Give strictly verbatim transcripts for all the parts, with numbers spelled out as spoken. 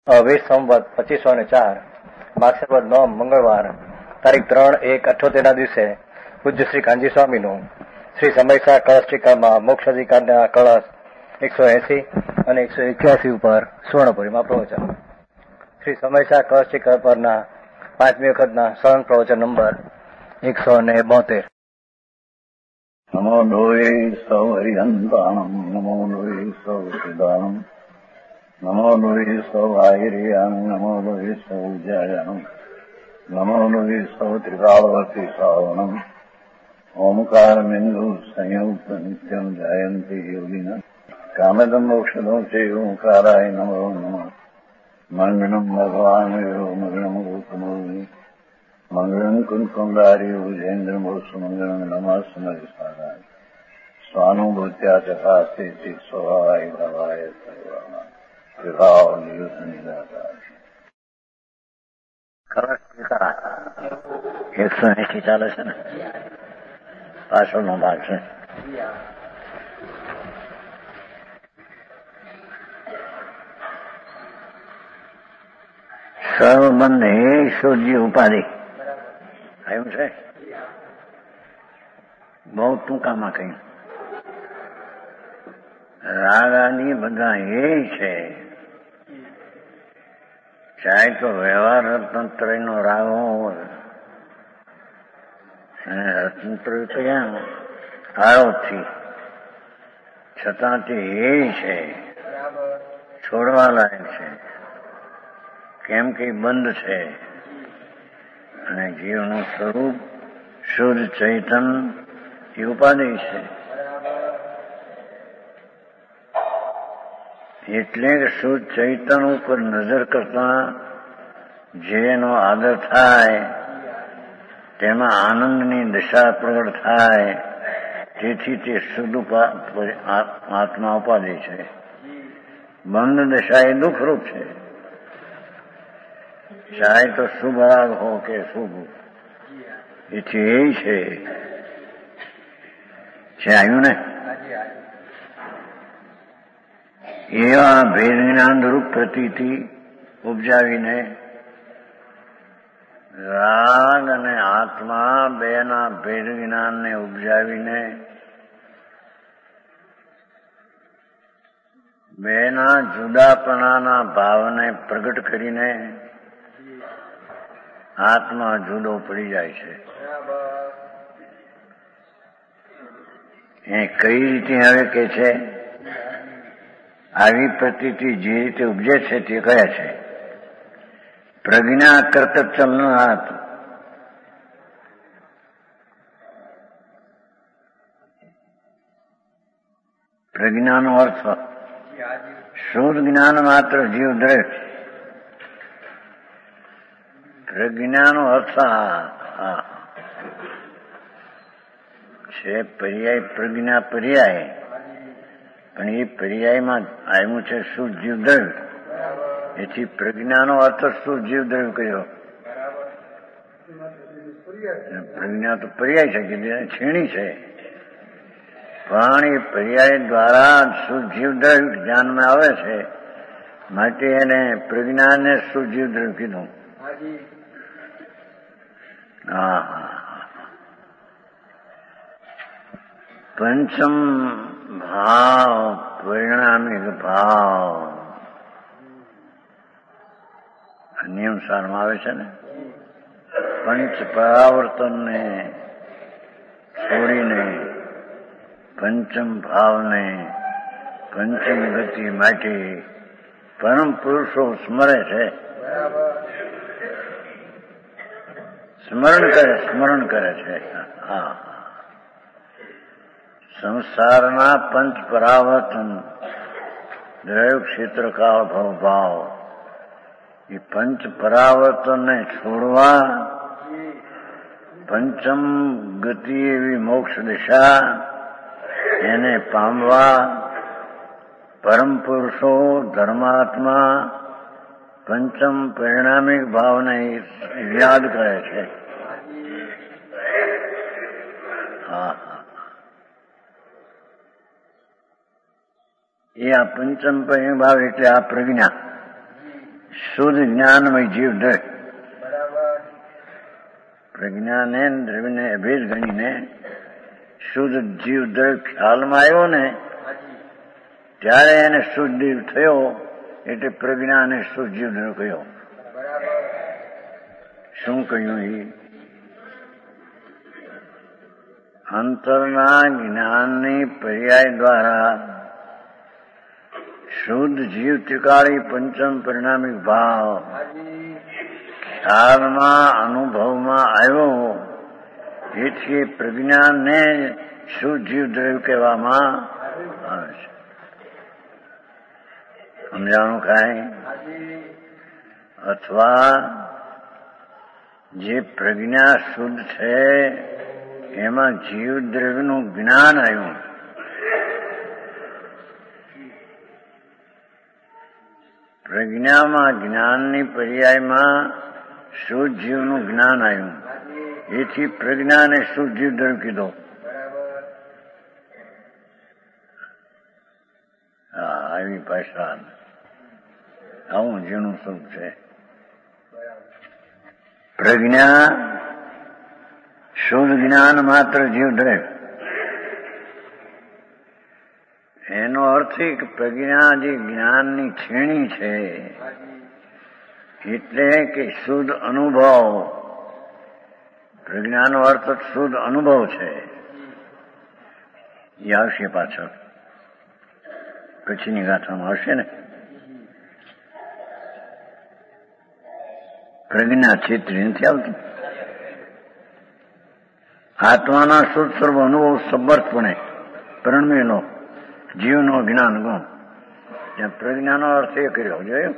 વીસ સંવત પચીસો ને ચાર માક્ષર નોમ મંગળવાર તારીખ ત્રણ એક અઠ્યોતેર ના દિવસે પૂજ્ય શ્રી કાંજી સ્વામીનું શ્રી સમયસા કળશ ટીકામાં મોક્ષ અધિકારના કળશ એકસો એસી અને એકસો એક્યાસી ઉપર સુવર્ણપુરીમાં પ્રવચન. શ્રી સમયસા કળશ ટીકા પરના પાંચમી વખતના સળંગ પ્રવચન નંબર એકસો ને બોતેર. નમો લોહે સૌ હરિહંતાણમ નમો લોહે સૌ સિદ્ધાણમ નમો લોહે સૌ આહિર્યાણમ નમો લોહે સૌ જયાણમ નમો લોહે સૌ ત્રિકાળવતી શ્રાવણમ ઓમકાર બિંદુ સંયુક્ત નિત્યમ જાયંતિ યોગિન કામદમ મોક્ષદો છે ઓંકારાય નમો નમઃ. મંગળમ ભગવાન મંગળમ ગોકમોહિ મંગળમ કુંકુમધારી ભુજેન્દ્ર મોક્ષ મંગળમ નમઃ સ્મરિસારાય સ્વાનુભૂત્યા ચકાસ્તે સ્વભાવાય ભવાય સર્વાના વિભાવ નિયુત નિરાકાર. એકસો એસી ચાલે છે ને, પાછળનો ભાગ છે. સર્વબંધે ઈશ્વરજી ઉપાધિ આવ્યું છે. બહુ ટૂંકામાં કહ્યું, રાગાની બધા એ છે, ચાહે તો વ્યવહાર તંત્ર નો રાગ હોય અને તંત્ર આરોપથી છતાં તે એ છે, છોડવા લાયક છે, કેમ કે બંધ છે અને જીવનું સ્વરૂપ શુદ્ધ ચૈતન એ ઉપાધિ છે. એટલે કે શુદ્ધ ચૈતન ઉપર નજર કરતા જેનો આદર થાય તેમાં આનંદની દશા પ્રગટ થાય, તેથી તે શુદ્ધ આત્મા ઉપાધિ છે. બંધ દશા એ દુઃખરૂપ છે, ચાહે તો શુભ રાગ હો કે શુભ, એથી એ છે છે આવ્યું ને. એવા ભેદ જ્ઞાન રૂપ પ્રતીતિ ઉપજાવીને રાગ અને આત્મા બેના ભેદ જ્ઞાનને ઉપજાવીને બેના જુદાપણાના ભાવને પ્રગટ કરીને આત્મા જુદો પડી જાય છે. એ કઈ રીતે હવે કે છે, આવી પ્રતીતિ જે રીતે ઉપજે છે તે કયા છે? પ્રજ્ઞા કરતર ચલનાથ, પ્રજ્ઞાનો અર્થ શુદ્ધ જ્ઞાન માત્ર જીવ દ્રઢ. પ્રજ્ઞાનો અર્થ છે પર્યાય, પ્રજ્ઞા પર્યાય, પણ એ પર્યાયમાં આવ્યું છે શુદ્ધ જીવ દ્રવ્ય. એથી પ્રજ્ઞાનો અર્થ શુદ્ધ જીવ દ્રવ્ય કર્યો. પ્રજ્ઞા તો પર્યાય છે કે છીણી છે, પણ એ પર્યાય દ્વારા શુદ્ધ જીવ દ્રવ્ય ધ્યાનમાં આવે છે, માટે એને પ્રજ્ઞાને શુદ્ધ જીવ દ્રવ્ય કીધું. હા હા. પંચમ ભાવ પરિણામિક ભાવ નિયમ સારમાં આવે છે ને. પંચ પરાવર્તનને છોડીને પંચમ ભાવને પંચમ ગતિ માટે પરમ પુરુષો સ્મરે છે, સ્મરણ કરે સ્મરણ કરે છે. હા, સંસારના પંચ પરાવર્તન દ્રવ્ય ક્ષેત્ર કાળ ભવ ભાવ, એ પંચ પરાવર્તનને છોડવા પંચમ ગતિ એવી મોક્ષ દિશા એને પામવા પરમ પુરુષો ધર્માત્મા પંચમ પરિણામિક ભાવને યાદ કરે છે. હા, એ આ પંચમ પરિણામ ભાવ એટલે આ પ્રજ્ઞા શુદ્ધ જ્ઞાનમય જીવ દ્રવ્ય પ્રજ્ઞાને દ્રવ્યને અભેદ ગણીને શુદ્ધ જીવ દ્રવ્ય ખ્યાલમાં આવ્યો ને ત્યારે એને શુદ્ધ જીવ થયો એટલે પ્રજ્ઞાને શુદ્ધ જીવ દ્રવ્ય કહ્યો. શું કહ્યું? એ અંતરના જ્ઞાનની પર્યાય દ્વારા શુદ્ધ જીવ ત્રિકાળી પંચમ પરિણામિક ભાવ ખ્યાલમાં અનુભવમાં આવ્યો એથી પ્રજ્ઞાને શુદ્ધ જીવ દ્રવ્ય કહેવામાં આવે છે. સમજાણું કાંઈ? અથવા જે પ્રજ્ઞા શુદ્ધ છે એમાં જીવ દ્રવ્યનું જ્ઞાન આવ્યું. પ્રજ્ઞામાં જ્ઞાનની પર્યાયમાં શુદ્ધ જીવનું જ્ઞાન આવ્યું એથી પ્રજ્ઞાને શુદ્ધ જીવ દ્રવ્ય કીધો. હા, આવી ભાષા આવું જીવનું સ્વરૂપ છે. પ્રજ્ઞા શુદ્ધ જ્ઞાન માત્ર જીવ દ્રવ્ય. એનો અર્થ કે પ્રજ્ઞા જે જ્ઞાનની છીણી છે એટલે કે શુદ્ધ અનુભવ. પ્રજ્ઞાનો અર્થ શુદ્ધ અનુભવ છે. એ આવશે પાછળ, પછીની ગાથામાં આવશે ને. પ્રજ્ઞા છેતરી નથી આવતી. આત્માના શુદ્ધ સ્વરૂપ અનુભવ સમર્થપણે પ્રણમેલો જીવનો જ્ઞાન ગુણ. ત્યાં પ્રજ્ઞાનો અર્થ એ કર્યો જોયો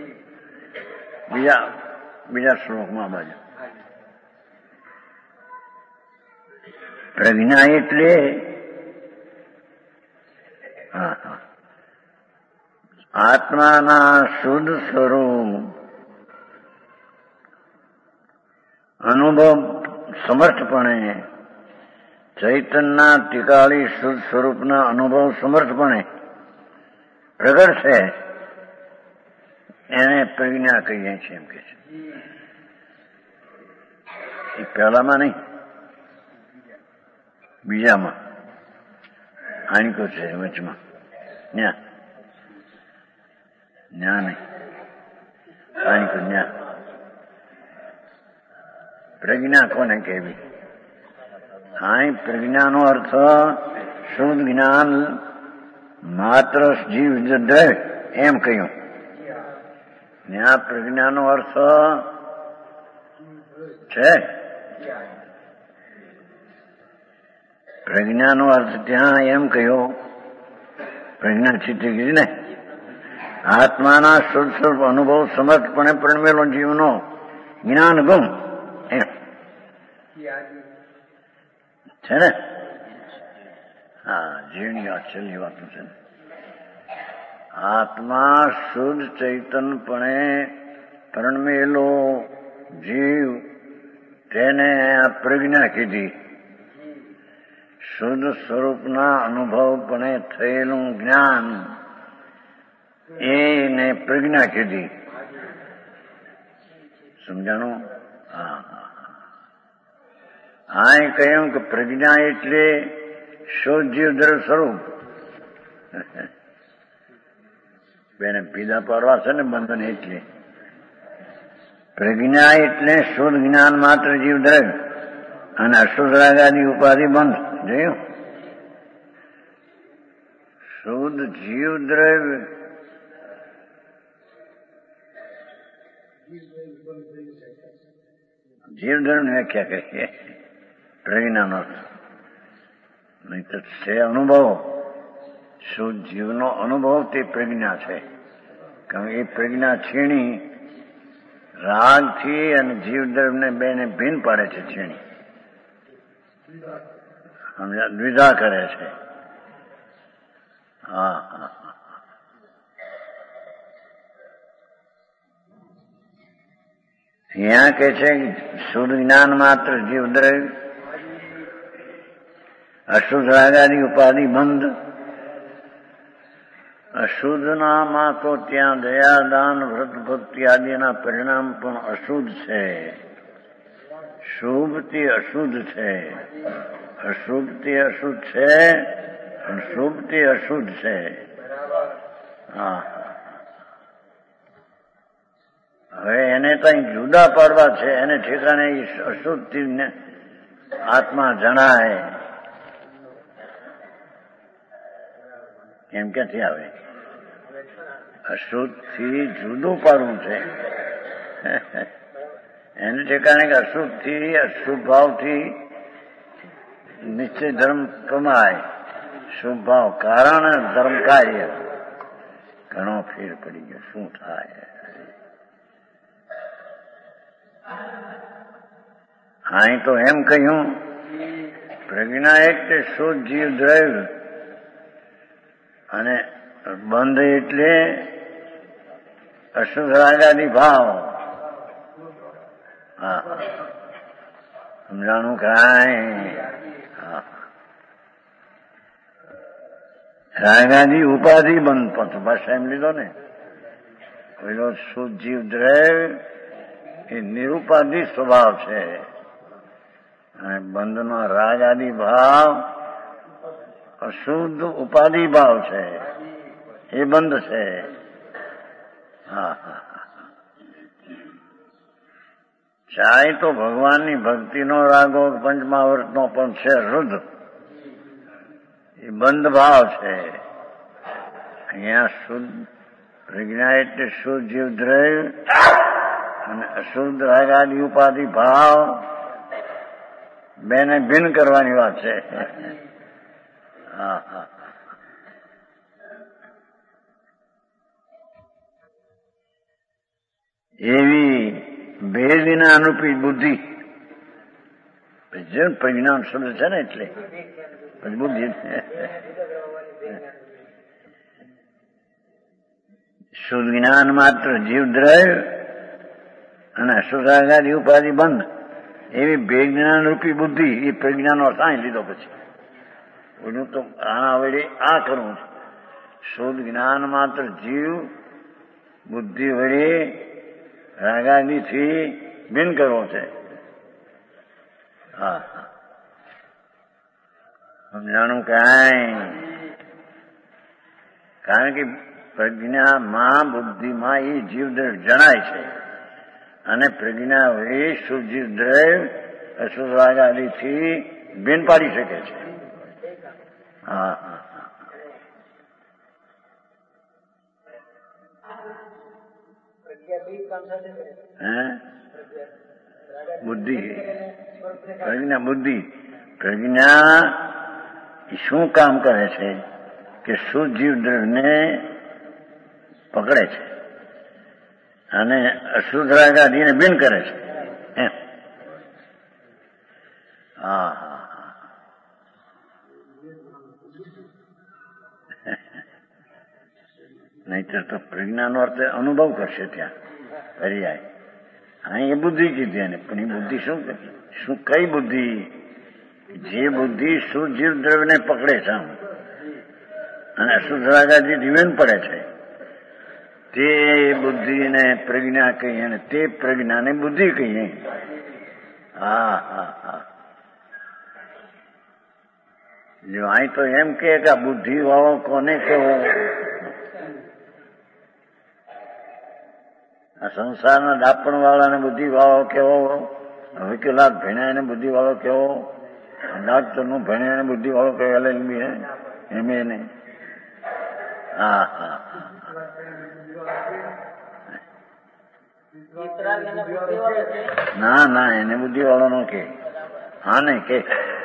બીજા બીજા શ્લોકમાં બાજુ. પ્રજ્ઞા એટલે હા હા આત્માના શુદ્ધ સ્વરૂપ અનુભવ સમર્થપણે ચૈતનના ટીકાળી શુદ્ધ સ્વરૂપના અનુભવ સમર્થપણે પ્રગટ છે એને પ્રજ્ઞા કહીએ છીએ એમ કે છે. એ પહેલામાં નહીં, બીજામાં આણિકો છે વચમાં. ન્યા ન્યા નહીં, આણિકો ન્યા. પ્રજ્ઞા કોને કહેવી? હા, પ્રજ્ઞાનો અર્થ શુદ્ધ જ્ઞાન માત્ર જીવ દ્રવ્ય એમ કહ્યું. ત્યાં પ્રજ્ઞાનો અર્થ છે. પ્રજ્ઞાનો અર્થ ત્યાં એમ કહ્યો, પ્રજ્ઞા ચિત્રી કીધી ને, આત્માના શુદ્ધ સ્વરૂપ અનુભવ સમર્થપણે પ્રણમેલો જીવનો જ્ઞાન ગુણ એમ છે ને. હા, જીવની વાત છેલ્લી વાતું છે. આત્મા શુદ્ધ ચૈતનપણે પ્રણમેલો જીવ તેને આ પ્રજ્ઞા કીધી. શુદ્ધ સ્વરૂપના અનુભવપણે થયેલું જ્ઞાન એને પ્રજ્ઞા કીધી. સમજાણું? હા હા હા કહ્યું કે પ્રજ્ઞા એટલે શુદ્ધ જીવ દ્રવ્ય સ્વરૂપ. બેને પીધા પાડવા છે ને બંધન. એટલે પ્રજ્ઞા એટલે શુદ્ધ જ્ઞાન માત્ર જીવ દ્રવ્ય અને અશુદ્ધ રાગાદી ઉપાધિ બંધ. જોયું? શુદ્ધ જીવ દ્રવ્ય જીવ દ્રવ્ય ને વ્યાખ્યા કહીએ પ્રજ્ઞાનો અર્થ. નહીં તો છે અનુભવ. શુદ્ધ જીવનો અનુભવ તે પ્રજ્ઞા છે. કારણ એ પ્રજ્ઞા છીણી રાગથી અને જીવ દ્રવ્યને બેને ભિન્ન પાડે છે. છીણી સમજા દ્વિધા કરે છે. હા હા અહીંયા કે છે શુદ્ધ જ્ઞાન માત્ર જીવ દ્રવ્ય અશુદ્ધ રાગાદી ઉપાધિ બંધ. અશુદ્ધનામાં તો ત્યાં દયાદાન વ્રત ભક્તિ આદિના પરિણામ પણ અશુદ્ધ છે. શુભથી અશુદ્ધ છે. અશુભથી અશુદ્ધ છે પણ શુભથી અશુદ્ધ છે. હા, હવે એને કઈ જુદા પાડવા છે, એને ઠેકાણે અશુદ્ધથી આત્મા જણાય એમ ક્યાંથી આવે? અશુદ્ધથી જુદું પાડવું છે એને ઠેકાણે કે અશુદ્ધથી અશુભ ભાવથી નિશ્ચય ધર્મ કમાય. શુભ ભાવ કારણ ધર્મ કાર્ય ઘણો ફેર પડી ગયો. શું થાય? અહીં તો એમ કહ્યું પ્રજ્ઞા એટલે શુદ્ધ જીવ દ્રવ્ય અને બંધ એટલે અશુદ્ધ રાગાદી ભાવ. હા, સમજાણું કાંઈ? હા, રાગાદી ઉપાધિ બંધ પણ ભાષા એમ લીધો ને. પેલો શુદ્ધ જીવ દ્રવ્ય એ નિરુપાધિ સ્વભાવ છે અને બંધનો રાગ આદિ ભાવ અશુદ્ધ ઉપાધિ ભાવ છે, એ બંધ છે. હા હા, ચાહે તો ભગવાનની ભક્તિનો રાગો પંચમહાવૃતનો પણ છે શુદ્ધ, એ બંધ ભાવ છે. અહીંયા શુદ્ધ પ્રજ્ઞા એટલે શુદ્ધ જીવ દ્રવ્ય અને અશુદ્ધ રાગાદી ઉપાધિ ભાવ બેને ભિન્ન કરવાની વાત છે. હા હા, એવી ભેદના અનુપી બુદ્ધિ પરિણામ શબ્દ છે ને એટલે બુદ્ધિ શુદ્ધ જ્ઞાન માત્ર જીવ દ્રવ્ય અને અશુદ્ધાગાદી ઉપાધિ બંધ એવી ભેજ્ઞાન રૂપી બુદ્ધિ એ પ્રજ્ઞાનો સાંઈ લીધો. પછી એનું તો આના વડે આ કરવું છે. શુદ્ધ જ્ઞાન માત્ર જીવ બુદ્ધિ વડે રાગાદીથી ભિન્ન કરવો છે. હા, સમજાણું કાંઈ? કારણ કે પ્રજ્ઞામાં બુદ્ધિમાં એ જીવ દ્રવ્ય જણાય છે અને પ્રજ્ઞા વડે શુદ્ધ જીવ દ્રવ્ય અશુદ્ધ રાગાદીથી ભિન્ન પાડી શકે છે. હા હા, બુદ્ધિ પ્રજ્ઞા બુદ્ધિ પ્રજ્ઞા શું કામ કરે છે કે શુદ્ધ જીવ દ્રવ્યને પકડે છે અને અશુદ્ધ રાગાદીને ભિન્ન કરે છે. એમ. હા હા, નહીતર તો પ્રજ્ઞાનો અર્થ અનુભવ કરશે ત્યાં પર્યાય. અહીં એ બુદ્ધિ કીધી એને, પણ એ બુદ્ધિ શું શું કઈ બુદ્ધિ? જે બુદ્ધિ શુદ્ધ જીવ દ્રવ્યને પકડે છે આમ અને અશુદ્ધ રાગાદી ધીમેન પડે છે, તે બુદ્ધિને પ્રજ્ઞા કહીએ અને તે પ્રજ્ઞાને બુદ્ધિ કહીએ. હા હા હા, જો અહીં તો એમ કે બુદ્ધિ વાળો કોને કેવો? આ સંસારના ડાપણ વાળાને બુદ્ધિ વાળો કેવો? વિકલાંગ ભણ્યા એને બુદ્ધિ વાળો કેવો? ડાક્ટર નું ભણ્યા એને બુદ્ધિ વાળો કેવો? એલ એલ બી એમ એ નહીં. હા હા, ના ના, એને બુદ્ધિ વાળો નો કે. હા નહીં કે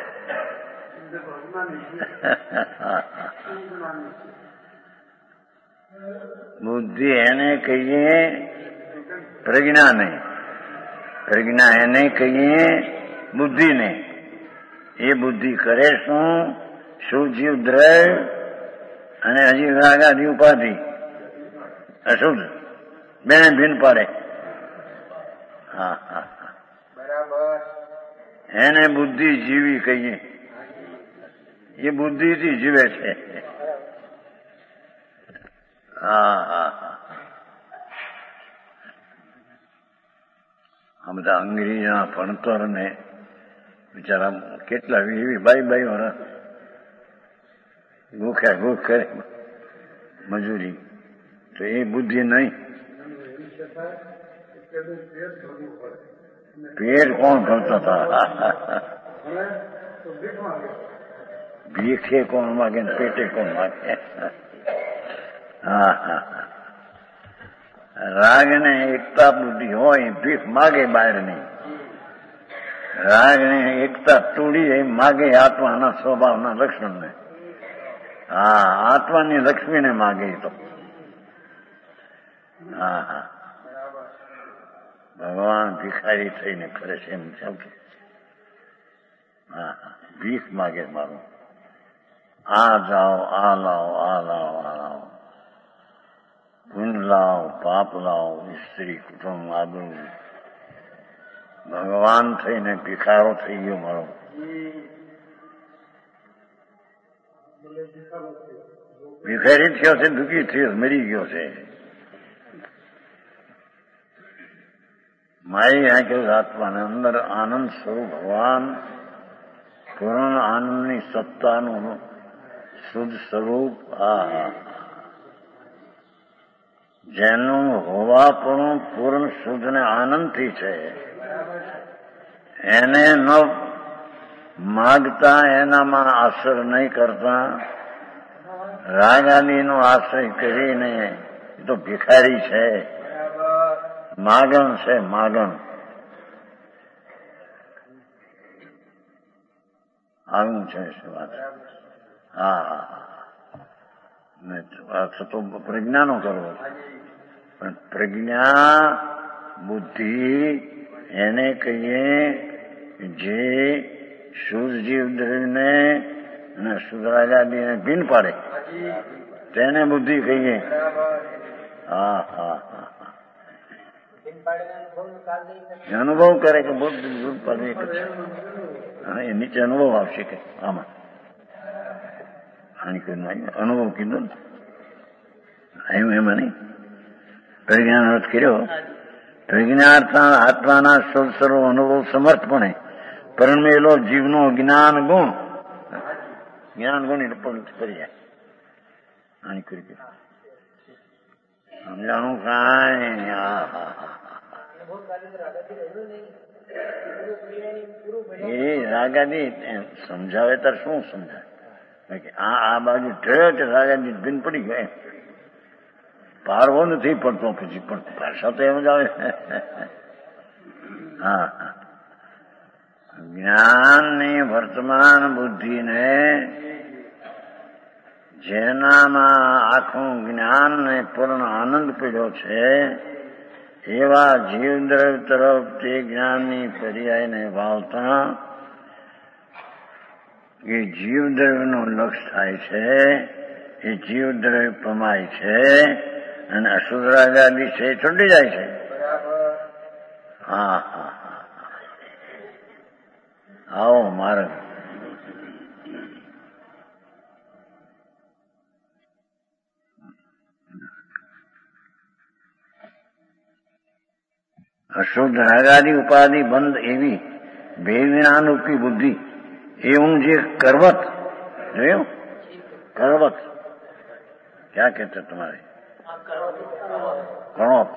બુદ્ધિ એને કહીએ પ્રજ્ઞા નહીં, પ્રજ્ઞા એને કહીએ બુદ્ધિ નહીં. એ બુદ્ધિ કરે શું? શુદ્ધ જીવ દ્રવ્ય અને હજી રાગાદી ઉપાધિ અશુદ્ધ બેને ભિન્ન પાડે. હા હા, બરાબર. એને બુદ્ધિ જીવી કહીએ. એ બુદ્ધિથી જીવે છે. હા હા હા આ બધા અંગ્રેજીના ભણતર ને બિચારા કેટલા એવી બાઈ બાઈ વર્ષ ભૂખ્યા ભૂખ કરે મજૂરી, તો એ બુદ્ધિ નહીં. પેટ કોણ ભરતા હતા? ભીખે કોણ માગે ને પેટે કોણ માગે? હા હા રાગ ને એકતા બુદ્ધિ હોય ભીખ માગે બહાર નહીં. રાગ ને એકતા તોડી એ માગે આત્માના સ્વભાવના લક્ષણ ને. હા આત્માની લક્ષ્મીને માગે તો. હા હા ભગવાન ભિખારી થઈને કરે છે એમ સમજે. હા હા ભીખ માગે મારું, આ જાઓ આ લાવો આ લાવો આ લાવો, પુણ્ય લાવો પાપ લાવો, સ્ત્રી કુટુંબ આબરૂ. ભગવાન થઈને ભિખારો થઈ ગયો મારો. ભિખારી થયો છે, દુઃખી થયો, મરી ગયો છે. મારી આંખે આત્માને અંદર આનંદ સ્વરૂપ ભગવાન પૂર્ણ આનંદની સત્તાનું શુદ્ધ સ્વરૂપ. આ જેનું હોવાપણું પૂર્ણ શુદ્ધ ને આનંદથી છે, એને ન માગતા, એનામાં આશ્રય નહીં કરતા, રાગાદીનો આશ્રય કરીને એ તો ભિખારી છે, માગણ છે, માગણ. આવું છે વાત. હા હા તો પ્રજ્ઞાનો કરવો, પણ પ્રજ્ઞા બુદ્ધિ એને કહીએ જે શુદ્ધ જીવ દ્રવ્યને અને શુદ્ધ રાગાદીને ભીન પાડે, તેને બુદ્ધિ કહીએ. હા હા હા અનુભવ કરે કે બુદ્ધિ પાડે હા એ નીચે અનુભવ આવશે કે આમાં આની કોઈ અનુભવ કીધો ને આવ્યું એમાં નહીં. પ્રજ્ઞાનો અર્થ કર્યો. પ્રજ્ઞાર્થ આત્માના શુદ્ધ સ્વરૂપ અનુભવ સમર્થપણે પરમેલો જીવનો જ્ઞાન ગુણ. જ્ઞાન ગુણ એટલે પણ કરી જાય. આની કરી સમજાણું કાંઈ. હા હા એ રાગાદી સમજાવે તાર શું સમજાવે? આ આ બાજુ ઠેઠ રાગાદી ભીન પડી ગયો, પારવો નથી પડતો પછી, પણ ભાષા તો એમ જ આવે. હા જ્ઞાનની વર્તમાન બુદ્ધિને જેનામાં આખું જ્ઞાન ને પૂર્ણ આનંદ પીડ્યો છે એવા જીવદ્રવ્ય તરફ તે જ્ઞાનની પર્યાયને વાવતા એ જીવદ્રવ્યનું લક્ષ્ય થાય છે. એ જીવદ્રવ્ય પ્રમાય છે અને અશુદ્ધ રાગાદી છે છૂટી જાય છે. હા હા હા આવો માર્ગ. અશુદ્ધ રાગાદી ઉપાધિ બંધ એવી ભેદવિનાનુપી બુદ્ધિ એવું જે કરવત જોયું, કરવત ક્યાં કહેते તમારે કણોત,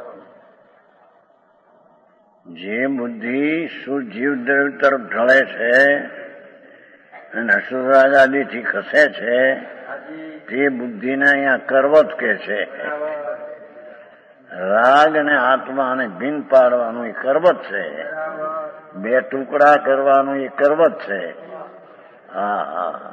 જે બુદ્ધિ શુદ્ધ જીવ દ્રવ્ય તરફ ઢળે છે અને અશુદ્ધ રાગાદીથી ખસે છે તે બુદ્ધિને અહીંયા કરવત કહે છે. રાગ અને આત્મા ને ભીન પાડવાનું એ કરવત છે, બે ટુકડા કરવાનું એ કરવત છે. હા હા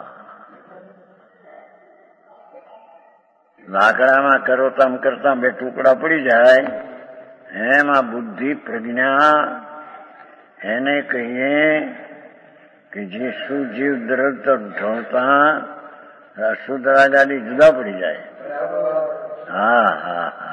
લાકડામાં કરવતામ કરતા બે ટુકડા પડી જાય એમાં બુદ્ધિ પ્રજ્ઞા એને કહીએ કે જે સુજીવ દ્રવ્ય ઢળતા અશુદ્ધ રાગાદી જુદા પડી જાય. હા હા હા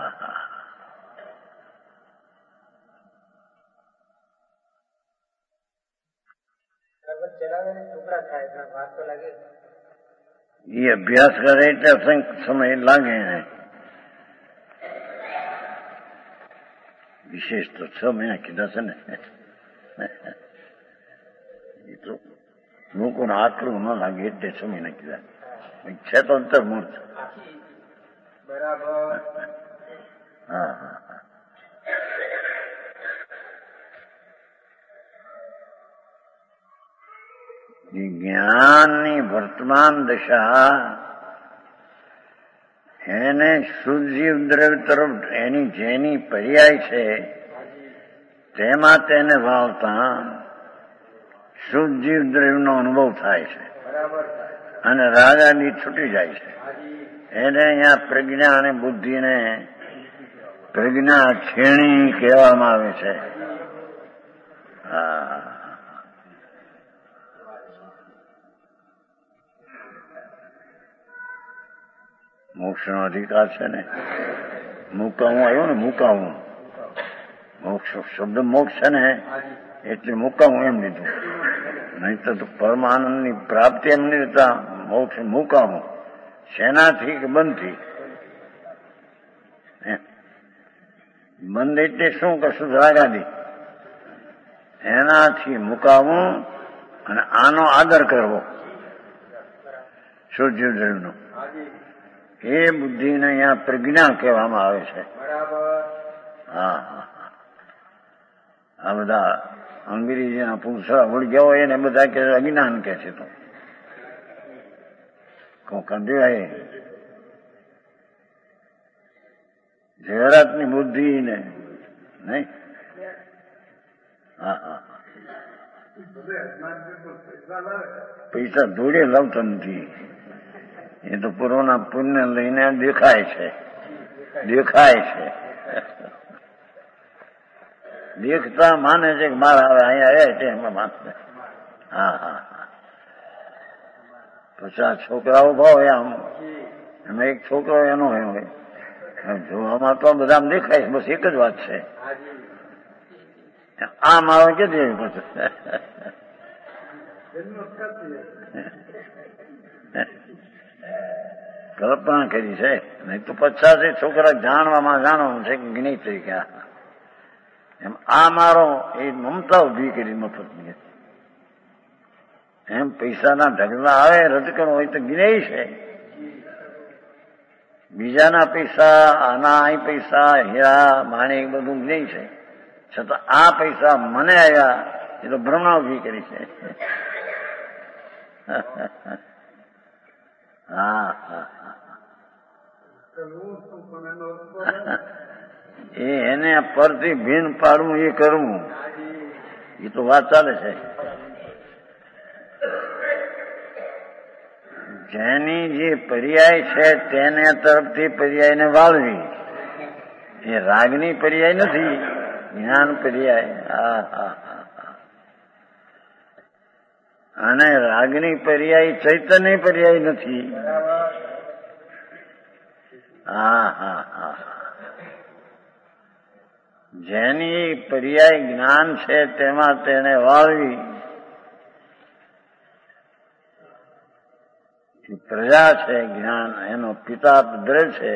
એ અભ્યાસ કરે એટલે અસંખ્ય સમય લાગે એને. વિશેષ તો છ મહિના કીધા છે ને. એ તો લોકોને આટલું ન લાગે એટલે છ મહિના કીધા છે તો અંતર્મૂર્ત. બરાબર. હા હા હા. જ્ઞાનની વર્તમાન દશા એને શુદ્ધ જીવ દ્રવ્ય તરફ એની જેની પર્યાય છે તેમાં તેને વાવતા શુદ્ધ જીવ દ્રવ્યનો અનુભવ થાય છે અને રાગાદી છૂટી જાય છે. એને અહીંયા પ્રજ્ઞા અને બુદ્ધિને પ્રજ્ઞા ક્ષેણી કહેવામાં આવે છે. હા. મોક્ષનો અધિકાર છે ને. મુકાવું આવ્યો ને, મુકાવું મોક્ષ શબ્દ મોક્ષ છે ને એટલે મુકાવું એમ લીધું. નહીં તો પરમાનંદની પ્રાપ્તિ એમ નહીં લેતા. મોક્ષ મુકાવું શેનાથી કે બંધથી. બંધ એટલે શું કશું રાગાદી એનાથી મુકાવું અને આનો આદર કરવો શુદ્ધ દ્રવ્યનો. એ બુદ્ધિને અહીંયા પ્રજ્ઞા કહેવામાં આવે છે. હા હા. આ બધા અંગ્રેજીના પૂછડા વળગ્યા હોય એને બધા કે અજ્ઞાન કે છે. તો કંદેવાય જહેરાતની બુદ્ધિ ને નહીં. હા હા. પૈસા દોડે લાવતો નથી. એ તો પૂર્વના પુણ્ય લઈને દેખાય છે દેખાય છે દેખતા માને છે કે મારા હવે અહીંયા આવ્યા છે એમાં માનશે. હા હા. પછી આ છોકરાઓ ભાવ આમ એમાં એક છોકરો એનો હોય જોવામાં તો બધા આમ દેખાય છે. બસ એક જ વાત છે આમ આવે કે પછી કલ્પના કરી છે. નહીં તો પચાસ છોકરા જાણવામાં જાણવાનું છે કે જ્ઞાની તરીકે એમ આ મારો એ મમતા ઉભી કરી મફતની. એમ પૈસાના ઢગલા આવે રજકણ હોય તો જ્ઞેય છે. બીજાના પૈસા આના અહીં પૈસા હીરા માણેક બધું જ્ઞેય છે. છતાં આ પૈસા મને આવ્યા એ તો ભ્રમણા ઉભી કરી છે. હા હા. એ એને પરથી ભીન પાડવું એ કરવું એ તો વાત ચાલે છે. જેની જે પર્યાય છે તેને તરફથી પર્યાયને વાળવી. એ રાગની પર્યાય નથી, જ્ઞાન પર્યાય. હા હા હા. અને રાગની પર્યાય ચૈતન્ય પર્યાય નથી. હા હા હા. જેની પર્યાય જ્ઞાન છે તેમાં તેને વાળવી. પ્રજા છે જ્ઞાન, એનો પિતા દ્રઢ છે.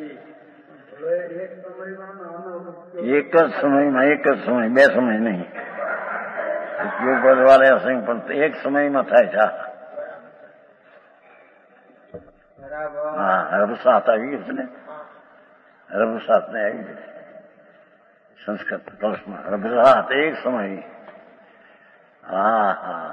એક જ સમયમાં, એક જ સમય, બે સમય નહીં. ઉપયોગ વાળે અસંગ પણ એક સમયમાં થાય છે. હા, રભસાત આવી ગયું છે ને. રભસાત ને આવી ગયું સંસ્કૃત કલ્પમાં. રભસાત એક સમય. હા હા.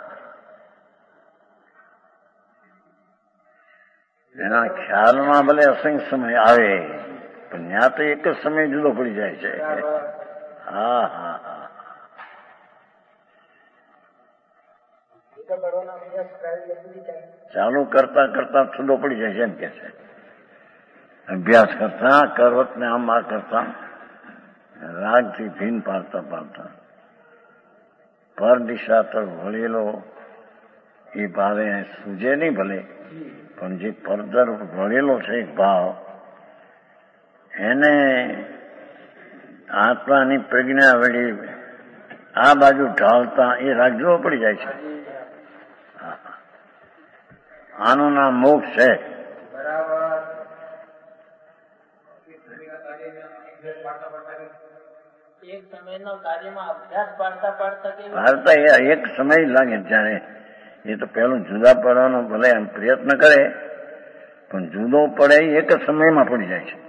એના ખ્યાલમાં ભલે અસંખ્ય સમય આવે પણ ત્યાં તો એક જ સમય જુદો પડી જાય છે. હા હા હા. ચાલુ કરતા કરતા જુદો પડી જાય છે એમ કે છે. અભ્યાસ કરતા કરવત ને આમ આ કરતા રાગથી ભીન પાડતા પાડતા પર દિશા તરફ વળેલો એ ભાવે સૂજે નહીં ભલે, પણ જે પરદર વળેલો છે એક ભાવ એને આત્માની પ્રજ્ઞા વળી આ બાજુ ઢાળતા એ રાગ જોવો પડી જાય છે. આનું નામ મોક્ષ છે. એક સમયનો કાર્યમાં અભ્યાસ પાડતા પાડતા પાડતા એક સમય લાગે ત્યારે એ તો પેલું જુદા પડવાનો ભલે એમ પ્રયત્ન કરે પણ જુદો પડે એક જ સમયમાં પડી જાય છે.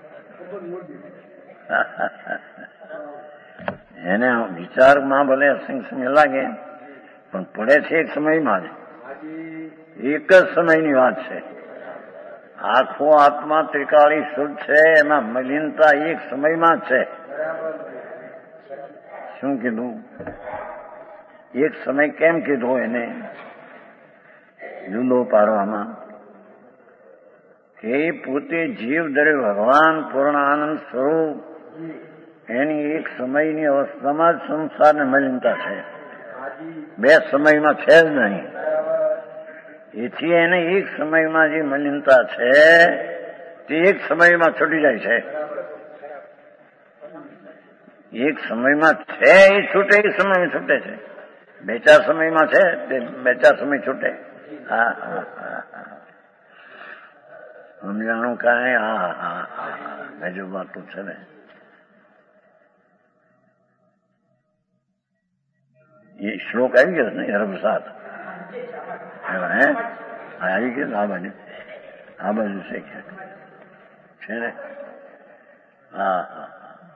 એને વિચારમાં ભલે અસંગ સમય લાગે પણ પડે છે એક સમયમાં જ. એક જ સમયની વાત છે. આખો આત્મા ત્રિકાળી શુદ્ધ છે, એમાં મલિનતા એક સમયમાં જ છે. શું કીધું? એક સમય કેમ કીધો એને જુદો પાડવામાં? કે પોતે જીવ દરે ભગવાન પૂર્ણ આનંદ સ્વરૂપ એની એક સમયની અવસ્થામાં જ સંસારને મલિનતા છે, બે સમયમાં છે જ નહીં. એથી એને એક સમયમાં જે મલિનતા છે તે એક સમયમાં છૂટી જાય છે. એક સમયમાં છે એ છૂટે એ સમયમાં છૂટે છે. બે ચાર સમયમાં છે તે બે ચાર સમય છૂટે. હા હા હા સમજાણું કાંઈ? હા હા હા હજુ વાતું છે ને. એ શ્લોક આવી ગયો ને અરબ સાત હે આવી ગયો. આ બાજુ આ બાજુ શીખ્યા છે ને. હા હા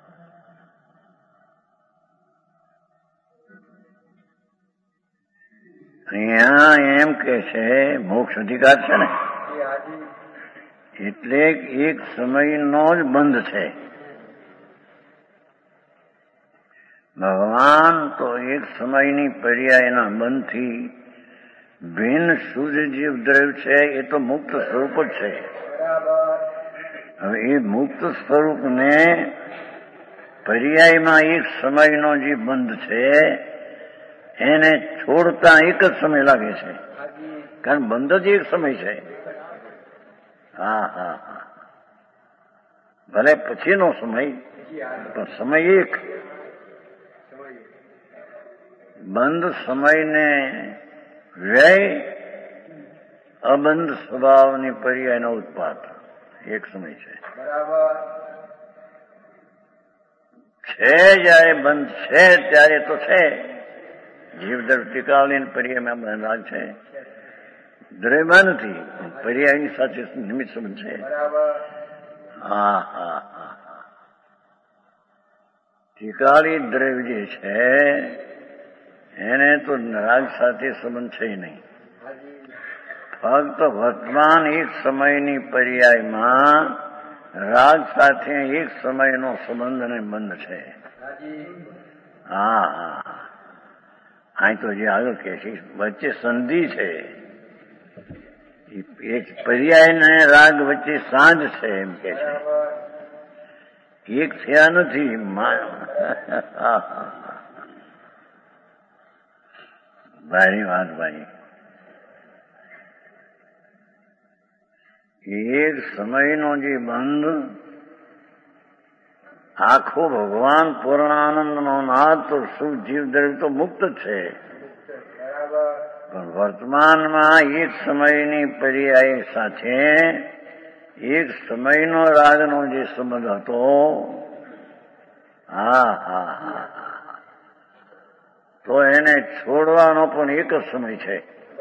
અહીંયા એમ કે છે મોક્ષ અધિકાર છે ને એટલે એક સમયનો જ બંધ છે. ભગવાન તો એક સમયની પર્યાયના બંધથી ભિન્ન શુદ્ધ જીવ દ્રવ્ય છે એ તો મુક્ત સ્વરૂપ જ છે. હવે એ મુક્ત સ્વરૂપને પર્યાયમાં એક સમયનો જે બંધ છે એને છોડતા એક જ સમય લાગે છે, કારણ બંધ જ એક સમય છે. હા હા હા ભલે પછીનો સમય પણ સમય એક. બંધ સમયને વ્યય અબંધ સ્વભાવની પર્યાયનો ઉત્પાદ એક સમય છે. છે જયારે બંધ છે ત્યારે તો છે જીવ ધરતીકાલીન પર્યાયમાં બંધાલ છે. દ્રવ્યમાં નથી, પર્યાયની સાથે નિમિત્ત સંબંધ છે. હા હા હા ત્રિકાળી દ્રવ્ય જે છે એને તો રાગ સાથે સંબંધ છે નહીં. ફક્ત વર્તમાન એક સમયની પર્યાયમાં રાગ સાથે એક સમયનો સંબંધ અને બંધ છે. હા હા અહીં તો જે આગળ કે છે વચ્ચે સંધિ છે, એક પર્યાય ને રાગ વચ્ચે સાંજ છે એમ કે છે. એક થયા નથી. ભારી વાત ભાઈ. એક સમયનો જે બંધ આખો ભગવાન પૂર્ણાનંદનો નાદ તો શું જીવ દ્રવ્ય તો મુક્ત છે, પણ વર્તમાનમાં એક સમયની પર્યાય સાથે એક સમયનો રાગનો જે સંબંધ હતો. હા હા હા તો એને છોડવાનો પણ એક જ સમય છે.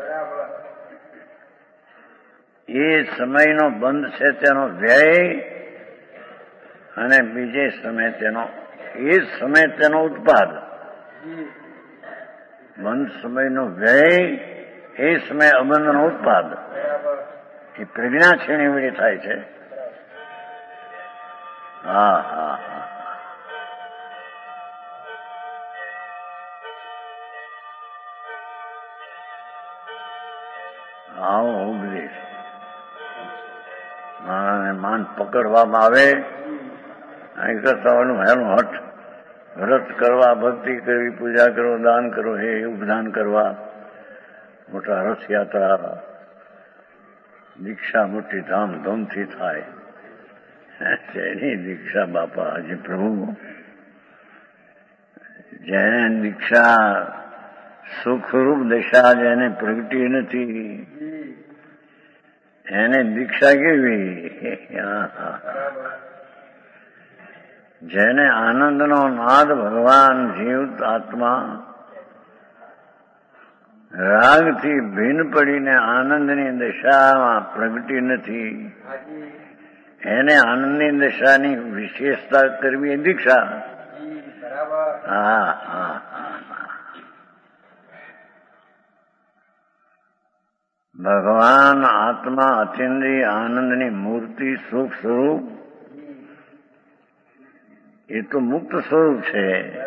એ સમયનો બંધ છે તેનો વ્યય અને બીજે સમય તેનો એ સમય તેનો ઉત્પાદ. બંધ સમયનો વ્યય એ સમય અબંધનો ઉત્પાદ. એ પ્રજ્ઞા છીણી વીડી થાય છે. હા હા હા આવો ઉપદેશ મારાને માન પકડવામાં આવે. અહીં કરતા એનું એનું હઠ વ્રત કરવા, ભક્તિ કરવી, પૂજા કરો, દાન કરો, હે ઉપદાન કરવા, મોટા રથયાત્રા, દીક્ષા મોટી ધામધૂમથી થાય. તેની દીક્ષા બાપા હજી પ્રભુ જેને દીક્ષા સુખરૂપ દશા જેને પ્રગટી નથી એને દીક્ષા કેવી? જેને આનંદનો નાદ ભગવાન જીવત આત્મા રાગથી ભીન પડીને આનંદની દશામાં પ્રગટી નથી, એને આનંદની દશાની વિશેષતા કરવી એ દીક્ષા. હા હા ભગવાન આત્મા અતિન્દ્રિય આનંદની મૂર્તિ સુખ સ્વરૂપ એ તો મુક્ત સ્વરૂપ છે,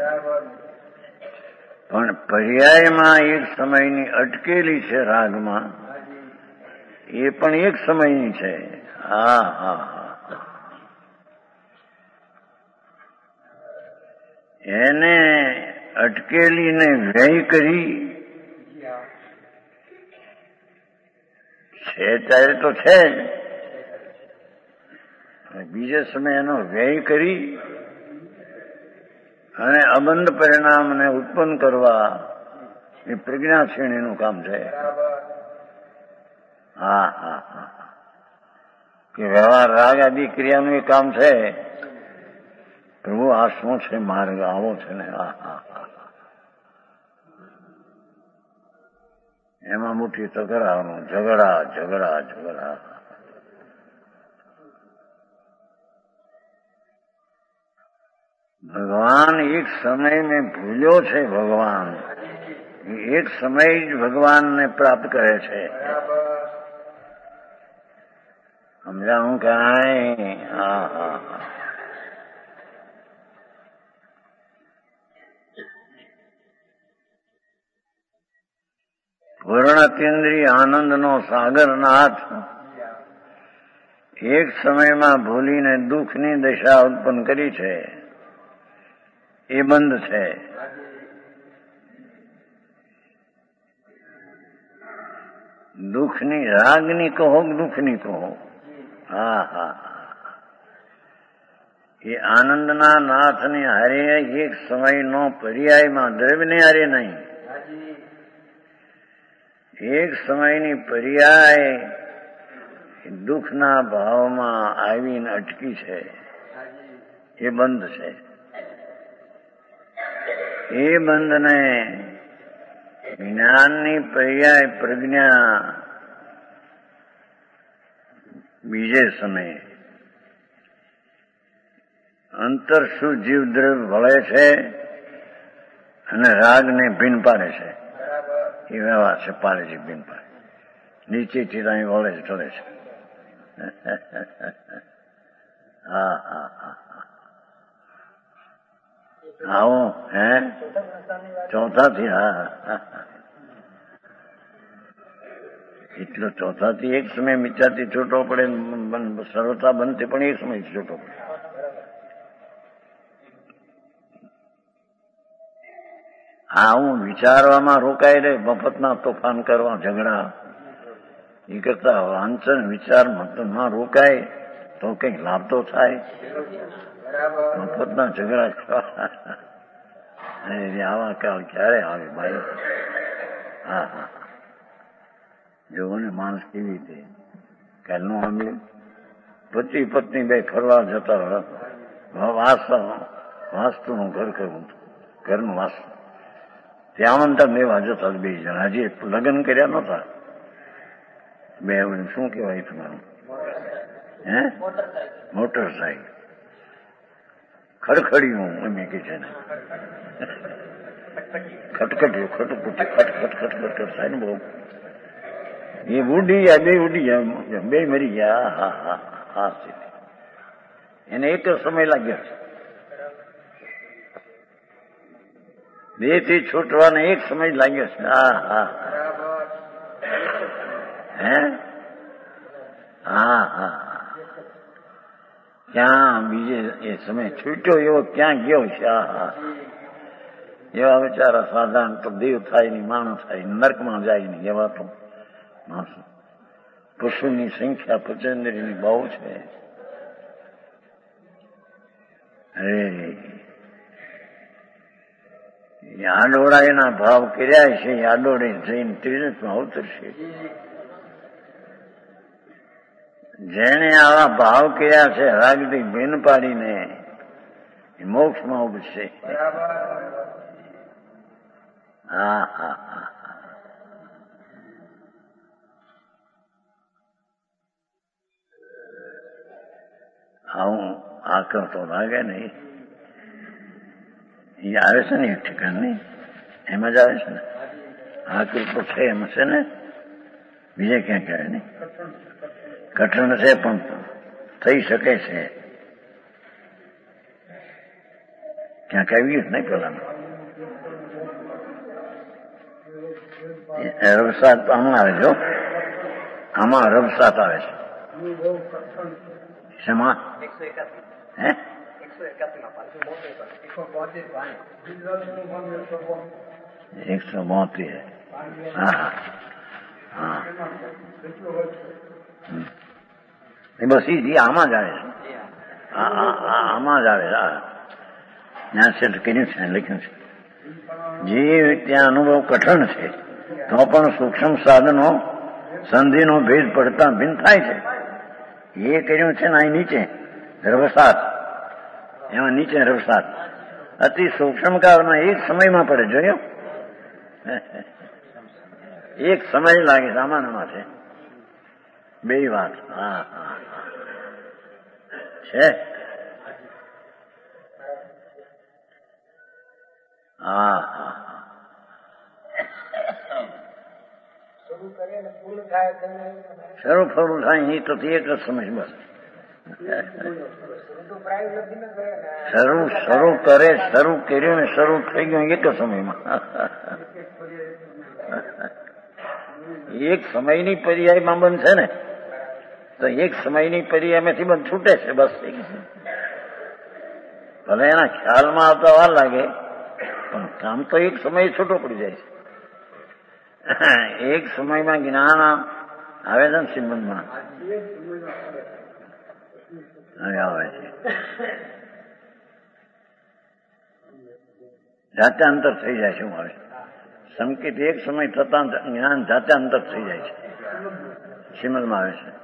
પણ પર્યાયમાં એક સમયની અટકેલી છે રાગમાં, એ પણ એક સમયની છે. હા હા હા એને અટકેલીને વ્યય કરી છે ત્યારે તો છે જ, બીજા સમય એનો વ્યય કરી અને અબંધ પરિણામને ઉત્પન્ન કરવા એ પ્રજ્ઞા શ્રેણીનું કામ છે. હા હા હા કે વ્યવહાર રાગ આદિ ક્રિયાનું એ કામ છે. પ્રભુ આ શું છે, માર્ગ આવો છે ને. હા હા હા એમાં મોટી તકરારનું ઝઘડા ઝઘડા ઝઘડા. ભગવાન એક સમય મેં ભૂલ્યો છે, ભગવાન એક સમય જ ભગવાનને પ્રાપ્ત કરે છે. સમજાવું કાંઈ? હા હા હા પૂર્ણચંદ્રી આનંદનો સાગરનાથ એક સમયમાં ભૂલીને દુઃખની દશા ઉત્પન્ન કરી છે, એ બંધ છે. દુઃખની રાગની કહો દુઃખની કહો. હા હા એ આનંદના નાથની હારે એક સમયનો પર્યાયમાં દ્રવ્યને હારે નહીં, એક સમયની પર્યાય દુઃખના ભાવમાં આવીને અટકી છે, એ બંધ છે. એ બંધને જ્ઞાનની પર્યાય પ્રજ્ઞા બીજે સમયે અંતર શું જીવ દ્રવ્ય ભળે છે અને રાગને ભીન પાડે છે, એ વ્યવહાર છે. પાડે છે, ભીન પાડે, નીચેથી અહીં વળે છે, ચડે છે. હા હા હા આવો હે ચોથાથી. હા એટલો ચોથાથી એક સમય મિથ્યાથી છૂટો પડે, સર્વતા બનતી પણ એક સમય છૂટો પડે. હા હું વિચારવામાં રોકાય રે, મફતના તોફાન કરવા ઝઘડા એ કરતા વાંચન વિચારમાં રોકાય તો કઈક લાભ તો થાય. મફતના ઝઘડા આવા કાળ ક્યારે આવે ભાઈ? હા હા જોવો ને માણસ કેવી રીતે કાલનું સાંભળ્યું, પતિ પત્ની બે ફરવા જતા વાસ્તુ વાસ્તુનું ઘર કરવું, ઘરનું વાસ્તુ ત્યાં આમંત્રણ લેવા જતા બે જણા, હજી લગ્ન કર્યા નતા. બે શું કહેવાય તમારું? હે મોટરસાઇકલ ખડખડિયું એમ કે છે ને, ખટખટ્યું ખટખટી ખટખટ ખટખટ થાય ને બહુ. એ ઉડી ગયા, બે ઉડી ગયા, બે મરી ગયા. હા હા હા સ્થિતિ એને એક જ સમય લાગ્યો છે. બે થી છૂટવાને એક સમય લાગ્યો છે. હા હા હે હા હા ક્યાં બીજે એ સમય છૂટ્યો એવો ક્યાં ગયો છે? હા હા એવા બિચારા સાધારણ તો દેવ થાય નહીં, માણસ થાય નર્કમાં જાય નહીં, એવા તો માણસો. પશુની સંખ્યા પચેન્દ્રની બહુ છે. અરે આડોળા એના ભાવ કર્યા છે, આડોળે જઈને ત્રિરથમાં અવતરશે. જેણે આવા ભાવ કર્યા છે રાગથી ભીન પાડીને એ મોક્ષમાં ઉપજશે. હા હા હા આવું આ કરતો લાગે ને એ આવે છે ને એક ઠેકાણ નહીં, એમ જ આવે છે ને. આ કૃપો છે એમ છે ને, બીજે ક્યાં કહેવાય નહીં. કઠણ છે પણ થઈ શકે છે. ક્યાંક આવી ગયું નહીં પેલામાં. રબસાત આમાં આવે છે, આમાં રબસાત આવે છે. શેમાં? હે એકસો બોતેર. હા હા એ બસ એ આમાં જ આવે છે. આમાં જ આવે છે. ત્યાં સેટ કર્યું છે, લખ્યું છે. જે ત્યાં અનુભવ કઠણ છે તો પણ સૂક્ષ્મ સાધનો સંધિનો ભેદ પડતા ભિન્ન થાય છે. એ કર્યું છે ને અહીં નીચે રવસાત, એમાં નીચે રવસાત અતિ સૂક્ષ્મ કાળમાં એક સમયમાં પડે. જોયો, એક સમય લાગે સામાનમાં છે બે વાત. હા હા છે. હા હા શરૂ ફરું થાય એ તો એક જ સમય બસ. શરૂ શરૂ કરે શરૂ કર્યું ને શરૂ થઈ ગયું એક જ સમયમાં. એક સમયની પર્યાયમાં બંધ છે ને, તો એક સમયની પર્યાયમાંથી બંધ છૂટે છે બસ. ભલે એના ખ્યાલમાં આવતા વાર લાગે પણ કામ તો એક સમય છૂટો પડી જાય છે. એક સમયમાં જ્ઞાન આવે છે ને સિંબંધમાં આવે છે. જાતે અંતર થઈ જાય છે. હું આવે સંકેત એક સમય થતા જ્ઞાન જાતે અંતર થઈ જાય છે, સિંબંધમાં આવે છે.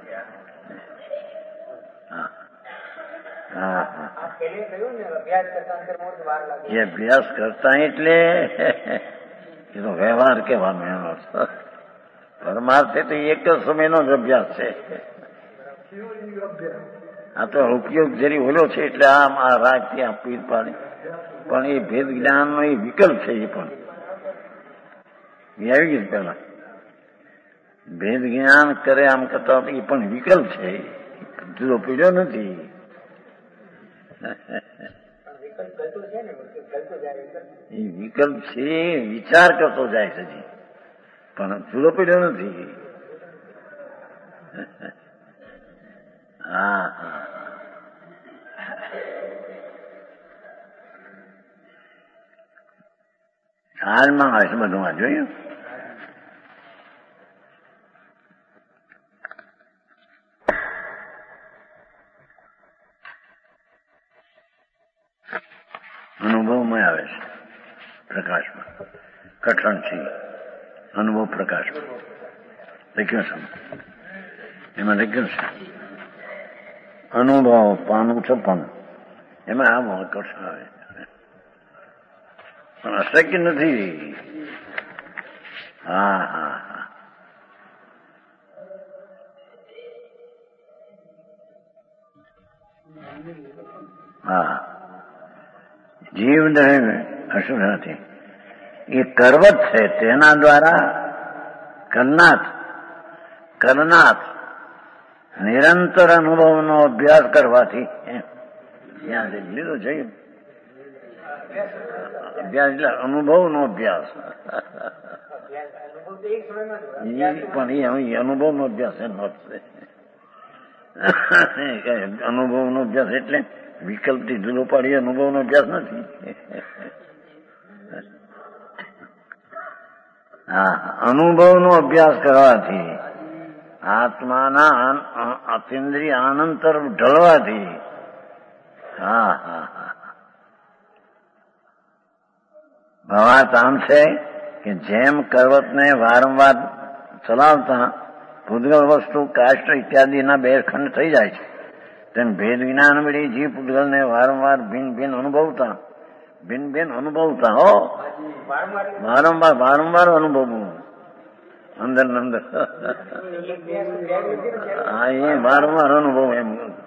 હા હા હા એ અભ્યાસ કરતા એટલે એ તો વ્યવહાર કહેવાનો એનો. પરમાર્થ તો એક જ સમયનો જ અભ્યાસ છે. આ તો ઉપયોગ જરી ઓલો છે એટલે આમ આ રાગ ત્યાં પીર પાડી, પણ એ ભેદ જ્ઞાનનો એ વિકલ્પ છે. એ પણ એ આવી ગયું પેલા ભેદ જ્ઞાન કરે આમ કરતા એ પણ વિકલ્પ છે, જુદો પીડ્યો નથી. એ વિકલ્પ છે, વિચાર કરતો જાય છે પણ જુદો પીડ્યો નથી. હા હા હાલમાં આવે છે બધું. આ જોયું અનુભવમાં આવે છે, પ્રકાશમાં. કઠણ છે અનુભવ પ્રકાશમાં લખ્યું છે. એમાં લખ્યું છે અનુભવ પાનું છપ્પન. એમાં આ બહુ કઠણ આવે પણ અશક્ય નથી. હા હા હા હા જીવ દેહ અશુભ નથી. એ કરવત છે, તેના દ્વારા કરનાથ કરનાથ નિરંતર અનુભવનો અભ્યાસ કરવાથી લીધો છે. અભ્યાસ એટલે અનુભવનો અભ્યાસ. પણ એ અનુભવનો અભ્યાસ એનો છે. અનુભવનો અભ્યાસ એટલે વિકલ્પથી જુદો પાડી અનુભવનો અભ્યાસ નથી. હા અનુભવનો અભ્યાસ કરવાથી આત્માના અતિન્દ્રિય આનંદ તરફ ઢળવાથી. હા હા હા વાત આમ છે કે જેમ કરવતને વારંવાર ચલાવતા ભૂતગળ વસ્તુ કાષ્ટ ઇત્યાદિના બે ખંડ થઈ જાય છે, તેમ ભેદ વિના મળી જીવ પૂતગલને વારંવાર ભિન્ન ભિન્ન અનુભવતા ભિન્ન ભિન્ન અનુભવતા હો વારંવાર વારંવાર અનુભવવું અંદર અંદર હા એ વારંવાર અનુભવ એમ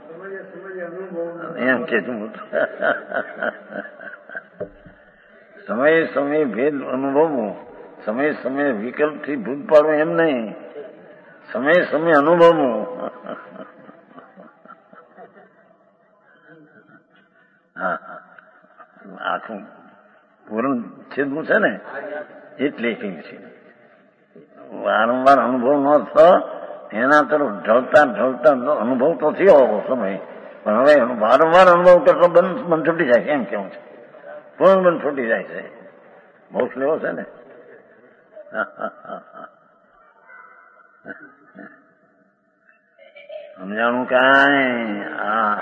એમ કે સમયે સમયે ભેદ અનુભવવું સમયે સમયે વિકલ્પથી ભૂત પાડવું એમ નહીં સમયે સમયે અનુભવવું હા આખું પૂરણ છેદવું છે ને એટલે કઈ છે વારંવાર અનુભવ ન થયો એના તરફ ઢળતા ઢળતા અનુભવ તો થયો સમય પણ હવે વારંવાર અનુભવ કરતો બંધ બંધ છૂટી જાય એમ કેવું છે પૂર્ણ બંધ છૂટી જાય છે મોક્ષ લેવો છે ને સમજાણું કાંઈ આ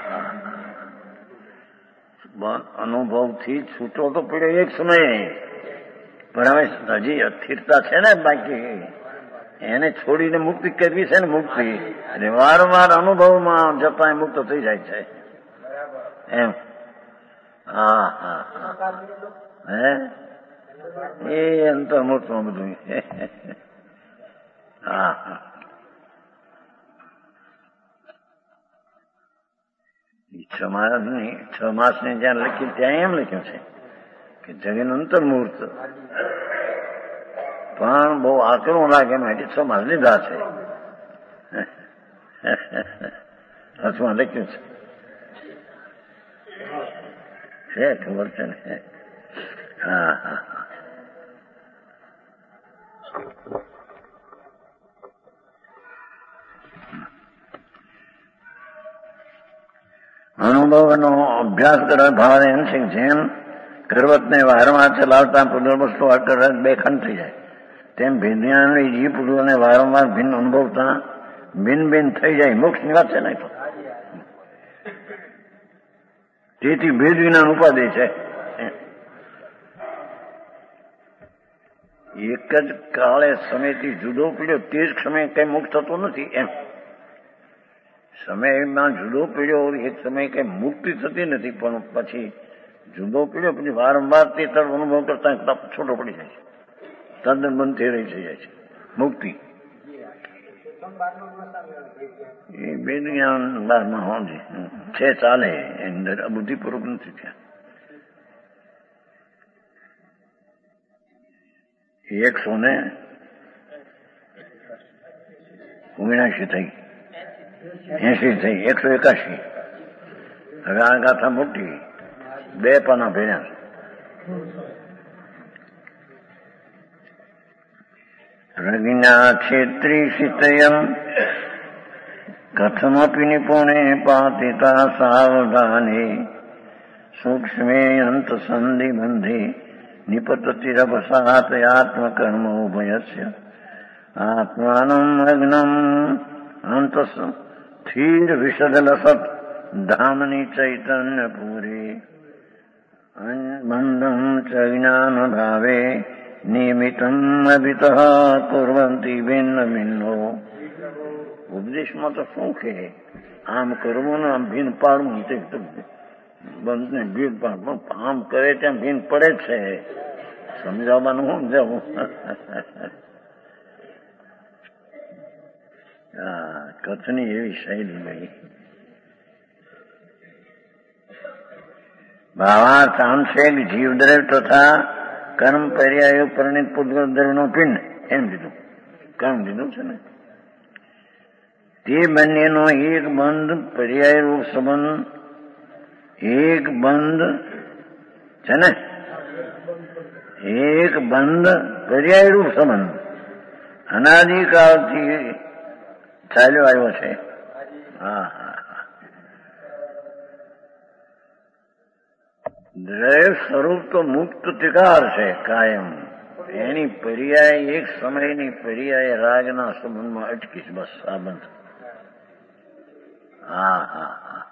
અનુભવથી છૂટો તો પડ્યો એક સમયે પણ હવે હજી અસ્થિરતા છે ને બાકી એને છોડીને મુક્તિ કરવી છે ને મુક્તિ એટલે વારંવાર અનુભવમાં જતા મુક્ત થઈ જાય છે એમ હા હા હે એ અંતર્મૂર્તમાં બધું હા હા છ માસ ની છ માસ ને જ્યાં લખ્યું ત્યાં એમ લખ્યું છે કે જગન અંતર્મૂર્ત પણ બહુ આકરું લાગે માટે છ માસ લીધા છે હસમાં લખ્યું છે છે ખબર છે ને હા હા અનુભવનો અભ્યાસ કરવા ભાવ એમ છે જેમ પર્વતને વારંવાર ચલાવતા પુનર્વસ્તુ બે ખંડ થઈ જાય તેમ ભેદજ્ઞાન જીવ પુરુષોને વારંવાર ભિન્ન અનુભવતા ભિન્ન ભિન્ન થઈ જાય મોક્ષની વાત છે ને તેથી ભેદ વિના ઉપાધિ છે એક જ કાળે સમયથી જુદો પડ્યો તે જ સમય કઈ મોક્ષ થતો નથી એમ સમયમાં જુદો પીડ્યો એક સમય કઈ મુક્તિ થતી નથી પણ પછી જુદો પીડ્યો પછી વારંવાર તે તરફ અનુભવ કરતા છોટો પડી જાય છે તદ્દન બંધ થઈ રહી થઈ જાય છે મુક્તિ એ બે જ્ઞાન બારમાં હોવું છે ચાલે એની અંદર બુદ્ધિપૂર્વક નથી ત્યાં એકસો ને ઓગણાસી થઈ એસી થઈ એકસો એકાશી હવે આ ગાથા મોટી બે પાના ભેર્યા રજ્ઞા ક્ષેત્રી શિતયમ કથમપી નિપુણે પાતિતા સાવધાની સૂક્ષ્મે અંત સંધિ બંધી નિપતતિરવસાત આત્મકર્મ ઉભયસ્ય આત્માનમ અગ્નમ અંત સ્થિર વિશદલસત ધામની ચૈતન્ય પૂરી બંધમ ચ જ્ઞાન ભાવે નિયમિતમ અભિત કુર્વંતી ભિન્ન ભિન્નો ઉપદેશમાં તો શું કે આમ કરવું ને આમ ભીન પાડવું તે બંધને ભીન પાડવું આમ કરે ત્યાં ભીન પડે જ છે સમજાવવાનું સમજાવું હા કચ્છની એવી શૈલી નહીં ભાવાર્થ આંશિક જીવદ્રવ તથા કર્મ પર્યાયો પરિણિત પૂતગલ દ્રવનો પિંડ એમ દીધું કર્મ દીધું છે ને તે બંનેનો એક બંધ પર્યાય રૂપ સંબંધ એક બંધ છે ને એક બંધ પર્યાય રૂપ સંબંધ અનાદિકાળથી ચાલ્યો આવ્યો છે હા હા દ્રવ્ય સ્વરૂપ તો મુક્ત ત્રિકાર છે કાયમ એની પર્યાય એક સમયની પર્યાય રાગના સંબંધમાં અટકીશ બસ આ બંધ હા હા હા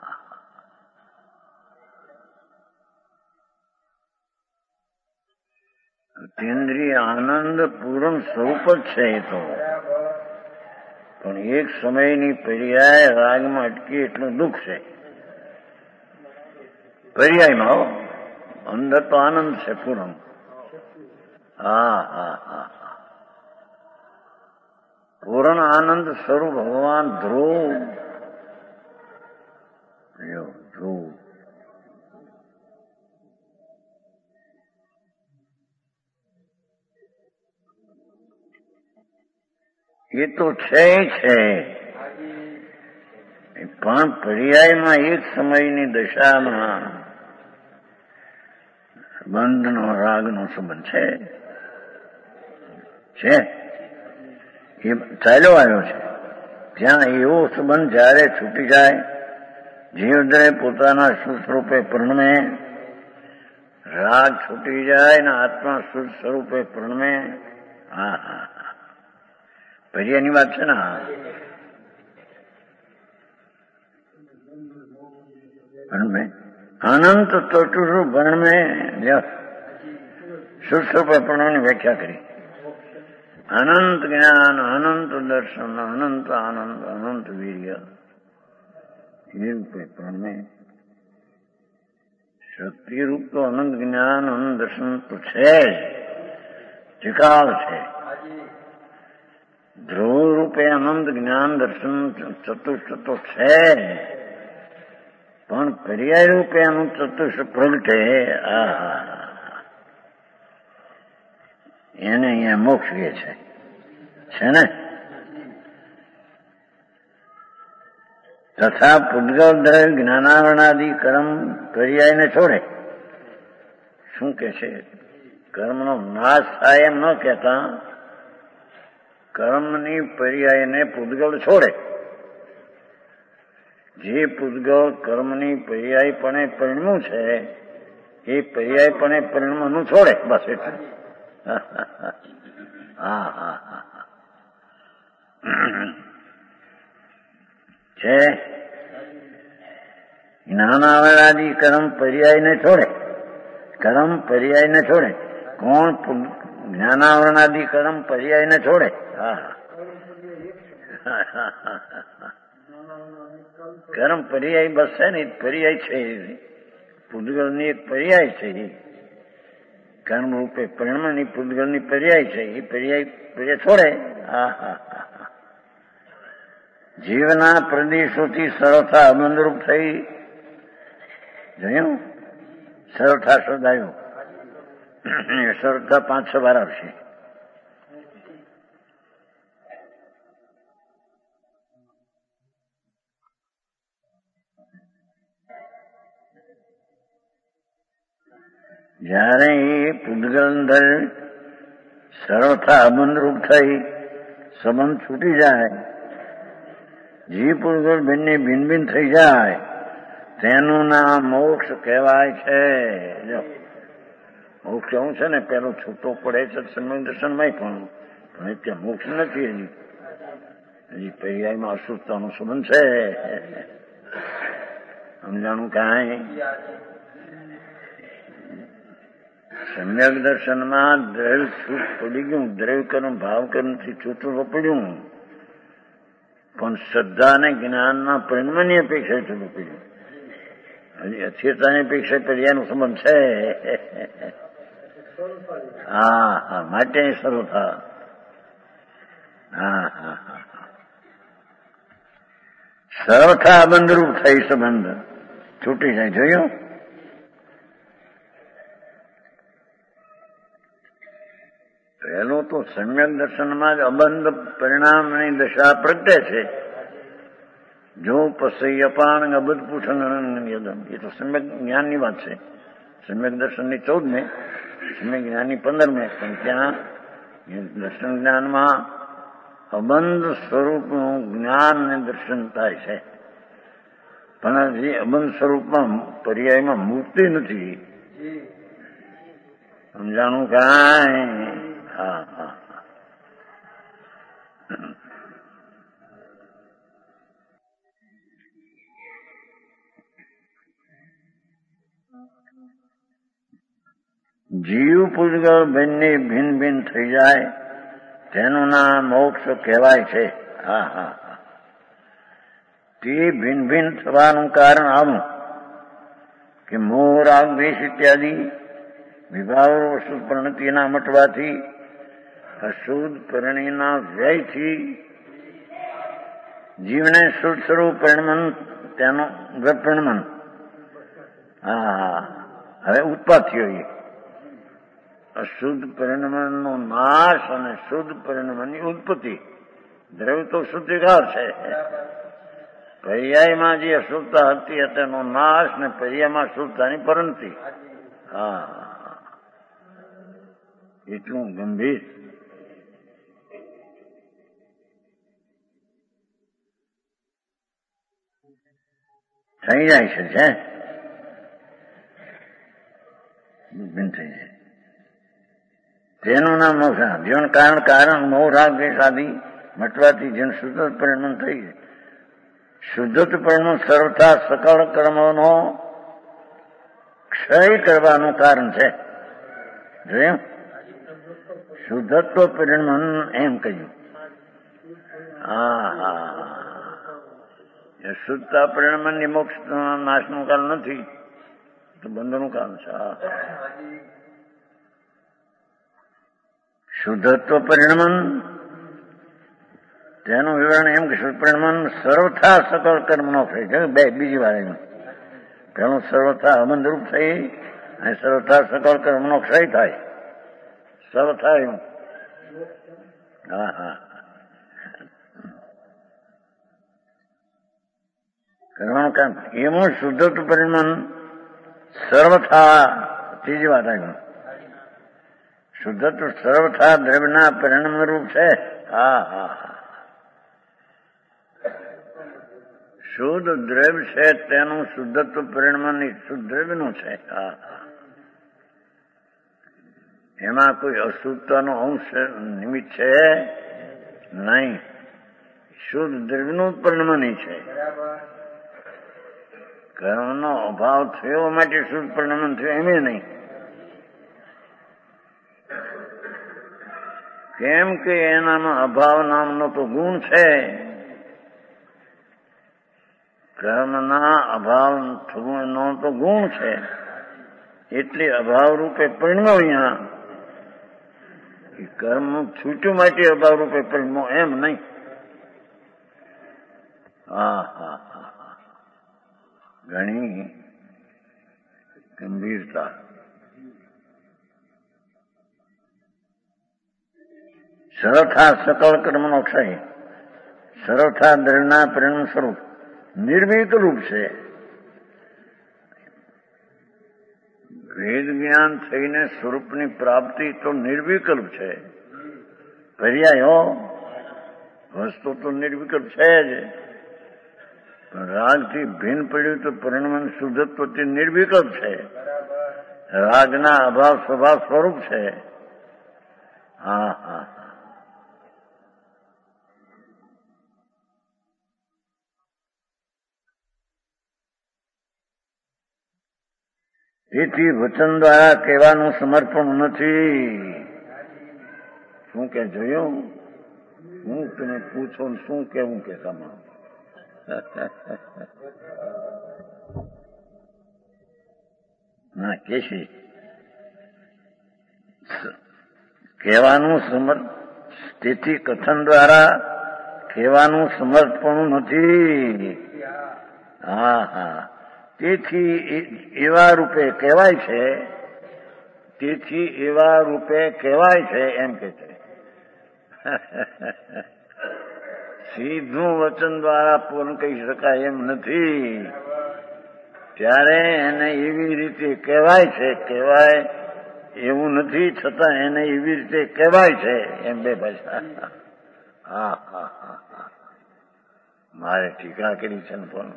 કેન્દ્રીય આનંદ પૂર્ણ સ્વરૂપ જ છે એ તો પણ એક સમયની પર્યાય રાગમાં અટકી એટલું દુઃખ છે પર્યાયમાં હો, અંદર તો આનંદ છે પૂર્ણ. હા હા હા હા પૂર્ણ આનંદ સ્વરૂપ ભગવાન ધ્રુવ. ધ્રુવ એ તો છે છે, પણ પર્યાયમાં એક સમયની દશામાં બંધનો રાગનો સંબંધ છે છે એ ચાલ્યો આવ્યો છે. ત્યાં એવો સંબંધ જયારે છૂટી જાય, જીવદરે પોતાના શુદ્ધ સ્વરૂપે પ્રણમે, રાગ છૂટી જાય ને આત્મા શુદ્ધ સ્વરૂપે પ્રણમે. હા હા હા પર્યાયની વાત છે ને. પ્રણમે અનંત ચતુર્ભુજ વર્ણમે શુદ્ધ સ્વરૂપે પ્રણવની વ્યાખ્યા કરી. અનંત જ્ઞાન, અનંત દર્શન, અનંત આનંદ, અનંત વીર્ય એ રૂપે પ્રણમે. શક્તિ રૂપ તો અનંત જ્ઞાન, અનંત દર્શન તો છે જ, ત્રિકાળ છે. ધ્રુવ રૂપે અનંત જ્ઞાન દર્શન ચતુષ્ટ તો છે, પણ પર્યાય રૂપે અનંત ચતુષ્ટ પ્રગટે. આ એને અહીંયા મોક્ષ કહે છે છે ને. તથા પૂતગલ દ્રવ્ય જ્ઞાનાવરણાદિ કર્મ પર્યાયને છોડે. શું કે છે? કર્મનો નાશ થાય એમ ન કહેતા, કર્મની પર્યાયને પૂતગલ છોડે. જે પૂતગલ કર્મની પર્યાયપણે પરિણમ્યું છે એ પર્યાયપણે પરિણમવાનું છોડે. બસ એટલું. હા હા હા છે. જ્ઞાનાવરણાદિ કર્મ પર્યાયને છોડે. કર્મ પર્યાયને છોડે. કોણ? જ્ઞાનાવરણાદિ કર્મ પર્યાયને છોડે. હા કર્મ પર્યાય બસ છે ને, પર્યાય છે. પૂતગલની એક પર્યાય છે. કર્મ રૂપે પરિણમની પૂતગલની પર્યાય છે. એ પર્યાય પર્યાય છોડે. હા હા હા જીવના પ્રદેશોથી સરળતા અબંધરૂપ થઈ. જોયું? સરળતા શબ્દ આવ્યો. સરળતા પાંચ છ વાર આવશે. જયારે એ પૂતગલ અંદર સરળતા અબંધરૂપ થઈ, સંબંધ છૂટી જાય, જીવ પૂતગલ બંને ભિન્ન ભિન્ન થઈ જાય, તેનું નામ મોક્ષ કહેવાય છે. જો મોક્ષ એવું છે ને, પેલો છૂટો પડે છે સમ્યક દર્શનમાં, પણ પણ ત્યાં મોક્ષ નથી. હજી હજી પર્યાયમાં અશુદ્ધતાનો સંબંધ છે. સમજાણું કાંઈ? સમ્યક દર્શનમાં દ્રવ્ય છૂટ પડી ગયું, દ્રવ્ય કર્મ ભાવ કર્મથી છૂટું પડ્યું, પણ શ્રદ્ધા અને જ્ઞાનના પરિણમની અપેક્ષા છૂટું પડ્યું. હજી અસ્થિરતાની અપેક્ષા પર્યાયનો સંબંધ છે. હા હા માટે સરળતા. હા હા હા સરળતા અબંધરૂપ થઈ, સંબંધ છૂટી જાય. જોયું? પહેલું તો સમ્યક દર્શનમાં જ અબંધ પરિણામની દશા પ્રગટે છે. જો પસૈ અપાન અબધ પૂછન યદમ, એ તો સમ્યક જ્ઞાનની વાત છે. સમ્યક દર્શનની ચૌદ મે, સમ્યક જ્ઞાનની પંદર મે. પણ ત્યાં દર્શન જ્ઞાનમાં અબંધ સ્વરૂપનું જ્ઞાન ને દર્શન થાય છે. પણ જે અબંધ સ્વરૂપમાં પર્યાયમાં મુક્તિ નથી. સમજાણું કાંઈ? હા હા જીવ પૂતગલ બંને ભિન્ન ભિન્ન થઈ જાય, તેનું નામ મોક્ષ કહેવાય છે. હા હા હા તે ભિન્ન ભિન્ન થવાનું કારણ આવું કે મોહ રાગ દ્વેષ ઇત્યાદિ વિભાવો અશુદ્ધ પરિણતિના મટવાથી અશુદ્ધ પરિણીના વ્યયથી જીવને શુદ્ધ સ્વરૂપ પરિણમન તેનું પરિણમન હા હવે ઉત્પાદ થયો. એ અશુદ્ધ પરિણમનનો નાશ અને શુદ્ધ પરિણમનની ઉત્પત્તિ. દ્રવ્ય તો શુદ્ધિકાર છે. પર્યાયમાં જે અશુદ્ધતા હતી તેનો નાશ ને પર્યાયમાં શુદ્ધતાની પરિણતિ. હા એટલું ગંભીર. થઈ જાય છે છે થઈ જાય તેનું નામ મોક્ષ. જીવન કારણ કારણ મોહ રાગ દ્વેષ આદિ મટવાથી જીવન શુદ્ધ પરિણમન થઈ જાય. શુદ્ધ પરિણમન સર્વથા સકળ કર્મોનો ક્ષય કરવાનું કારણ છે. જોયું શુદ્ધત્વ પરિણમન એમ કહ્યું. હા હા શુદ્ધતા પરિણમનની મોક્ષ નાશનું કારણ નથી તો બંધનું કારણ છે. શુદ્ધત્વ પરિણમન તેનું વિવરણ એમ કે શુદ્ધ પરિણમન સર્વથા સકળ કર્મનો ક્ષય છે. બે બીજી વાર એમ પેલું સર્વથા અબંધરૂપ થઈ અને સર્વથા સકળ કર્મનો ક્ષય થાય. સર્વથા એમ હા હા કરવાનું કામ એનું શુદ્ધત્વ પરિણમન સર્વથા. ત્રીજી વાત આવ્યું શુદ્ધત્વ સર્વથા દ્રવ્યના પરિણામ રૂપ છે. હા હા શુદ્ધ દ્રવ્ય છે તેનું શુદ્ધત્વ પરિણામ શુદ્ધ દ્રવ્યનું છે. હા એમાં કોઈ અશુદ્ધતાનો અંશ નિમિત્ત છે નહીં. શુદ્ધ દ્રવ્યનું પરિણામ છે. કર્મનો અભાવ થયો માટે શુદ્ધ પરિણામ થયું એમ નહીં. કેમ કે એનામાં અભાવ નામનો તો ગુણ છે. કર્મના અભાવ થવાનો તો ગુણ છે એટલે અભાવ રૂપે પરિણમો. અહીંયા કર્મ છૂટ્યું માટે અભાવ રૂપે પરિણમો એમ નહીં. હા હા હા ઘણી ગંભીરતા. સર્વથા સકળ કર્મનો ક્ષય સર્વથા દ્રવ્યના પરિણામ સ્વરૂપ નિર્વિક રૂપ છે. વેદ જ્ઞાન થઈને સ્વરૂપની પ્રાપ્તિ તો નિર્વિકલ્પ છે. પર્યાયો વસ્તુ તો નિર્વિકલ્પ છે જ પણ રાગથી ભિન્ન પડ્યું તો પરિણામ શુદ્ધત્વથી નિર્વિકલ્પ છે. રાગના અભાવ સ્વભાવ સ્વરૂપ છે. હા હા તેથી વચન દ્વારા કહેવાનું સમર્પણ નથી. શું કે જોયું હું તમે પૂછો શું કેવું કે તમારું ના કેશી કહેવાનું સમર્પ તેથી કથન દ્વારા કહેવાનું સમર્પણ નથી. હા હા તેથી એવા રૂપે કહેવાય છે. તેથી એવા રૂપે કહેવાય છે એમ કે છે. સીધું વચન દ્વારા પૂર્ણ કહી શકાય એમ નથી. ત્યારે એને એવી રીતે કહેવાય છે. કહેવાય એવું નથી છતાં એને એવી રીતે કહેવાય છે એમ બે ભાષા. હા હા હા મારે ટીકા કરી છે પણ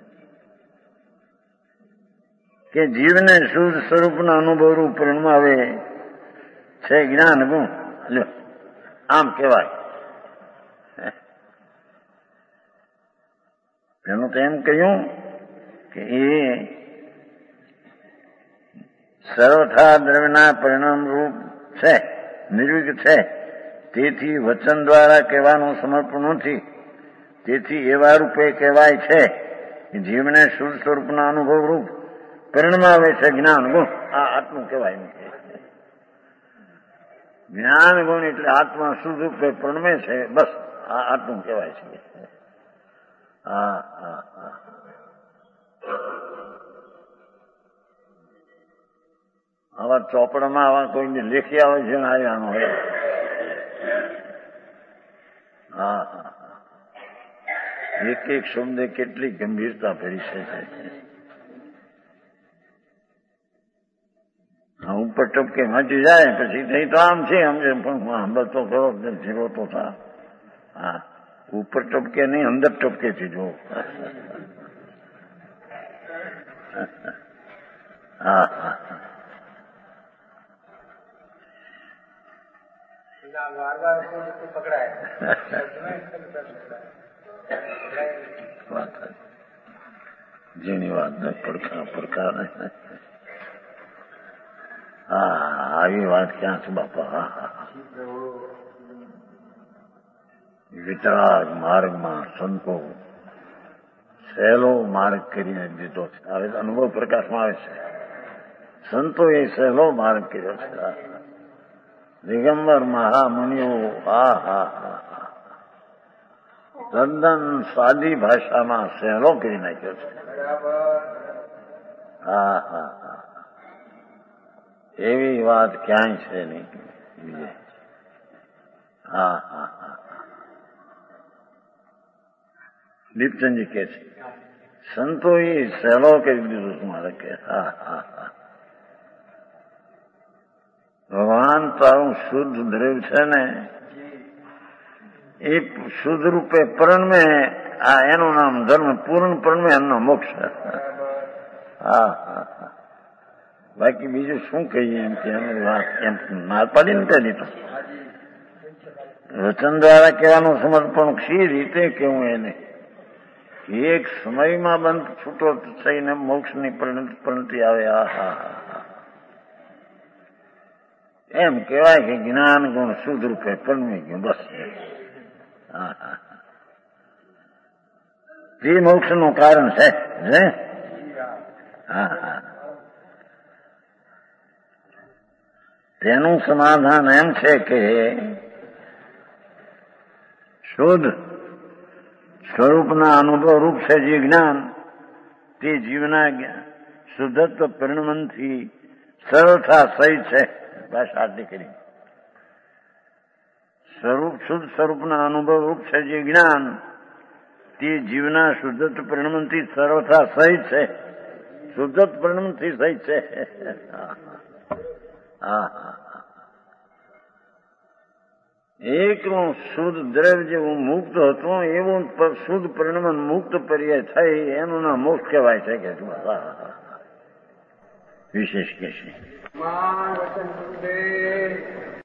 કે જીવને શુદ્ધ સ્વરૂપના અનુભવ રૂપ પરિણામ આવે છે જ્ઞાન ગુણ. લ્યો આમ કહેવાય. એનું તો એમ કહ્યું કે એ સર્વથા દ્રવ્યના પરિણામ રૂપ છે, નિર્વિક છે. તેથી વચન દ્વારા કહેવાનું સમર્પણ નથી. તેથી એવા રૂપે કહેવાય છે જીવને શુદ્ધ સ્વરૂપના અનુભવ રૂપ પરિણમાવે છે જ્ઞાન ગુણ. આ આત્મું કહેવાય નથી. જ્ઞાન ગુણ એટલે આત્મા શુદ્ધ રૂપે પરિણમે છે, બસ આ આત્મું કહેવાય છે. હા હા હા આવા ચોપડામાં આવા કોઈને લેખી આવે છે ને આવ્યાનો હોય. હા હા હા એક એક શબ્દે કેટલી ગંભીરતા ભરી છે. ઉપર ટપકે વાંચી જાય પછી નહીં તો આમ છે સમજે પણ સાંભળતો ખરો જીરો તો થા. હા ઉપર ટપકે નહીં અંદર ટપકે છે જો. હા હા જેની વાત ને પડખા પડખા ને. હા આવી વાત ક્યાં છે બાપા. હા હા વિતરાગ માર્ગમાં સંતો સહેલો માર્ગ કરીને દીધો છે. હવે અનુભવ પ્રકાશમાં આવે છે. સંતો એ સહેલો માર્ગ કર્યો છે. દિગંબર મહામુનિઓ હા હા હા તદ્દન સાદી ભાષામાં સહેલો કરી નાખ્યો છે. હા હા હા એવી વાત ક્યાંય છે નહીં બીજે. હા હા હા દીપચંદજી કે છે સંતો એ સહેલો કરી દીધું મારે કે. હા હા હા ભગવાન તારું શુદ્ધ દ્રવ્ય છે ને એ શુદ્ધ રૂપે પરણમે. આ એનું નામ ધર્મ પૂર્ણ પરણમે એમનો મોક્ષ. હા હા હા બાકી બીજું શું કહીએ એમ કે એની વાત એમ ના પાડીને કહી દીધું. વચન દ્વારા કહેવાનું સમર્પણ સી રીતે કેવું એને એક સમયમાં બંધ છૂટો થઈને મોક્ષની પરિણતિ આવે. હા હા હા એમ કહેવાય કે જ્ઞાન ગુણ શુદ્ધ રૂપે પરમી ગયું બસ. હા હા તે મોક્ષનું કારણ છે. હા હા તેનું સમાધાન એમ છે કે શુદ્ધ સ્વરૂપના અનુભવ રૂપ છે જે જ્ઞાન તે જીવના શુદ્ધત્વ પરિણમનથી સરળતા સહિત છે. બસ આટલી કરી. સ્વરૂપ શુદ્ધ સ્વરૂપના અનુભવ રૂપ છે જે જ્ઞાન તે જીવના શુદ્ધત્વ પરિણમનથી સરળતા સહિત છે. શુદ્ધત્વ પરિણમનથી સહિત છે. હા હા એકલું શુદ્ધ દ્રવ્ય જેવું મુક્ત હતું એવું શુદ્ધ પરિણમન મુક્ત પર્યાય થઈ એનું નામ મોક્ષ કહેવાય છે કે વિશેષ કે છે.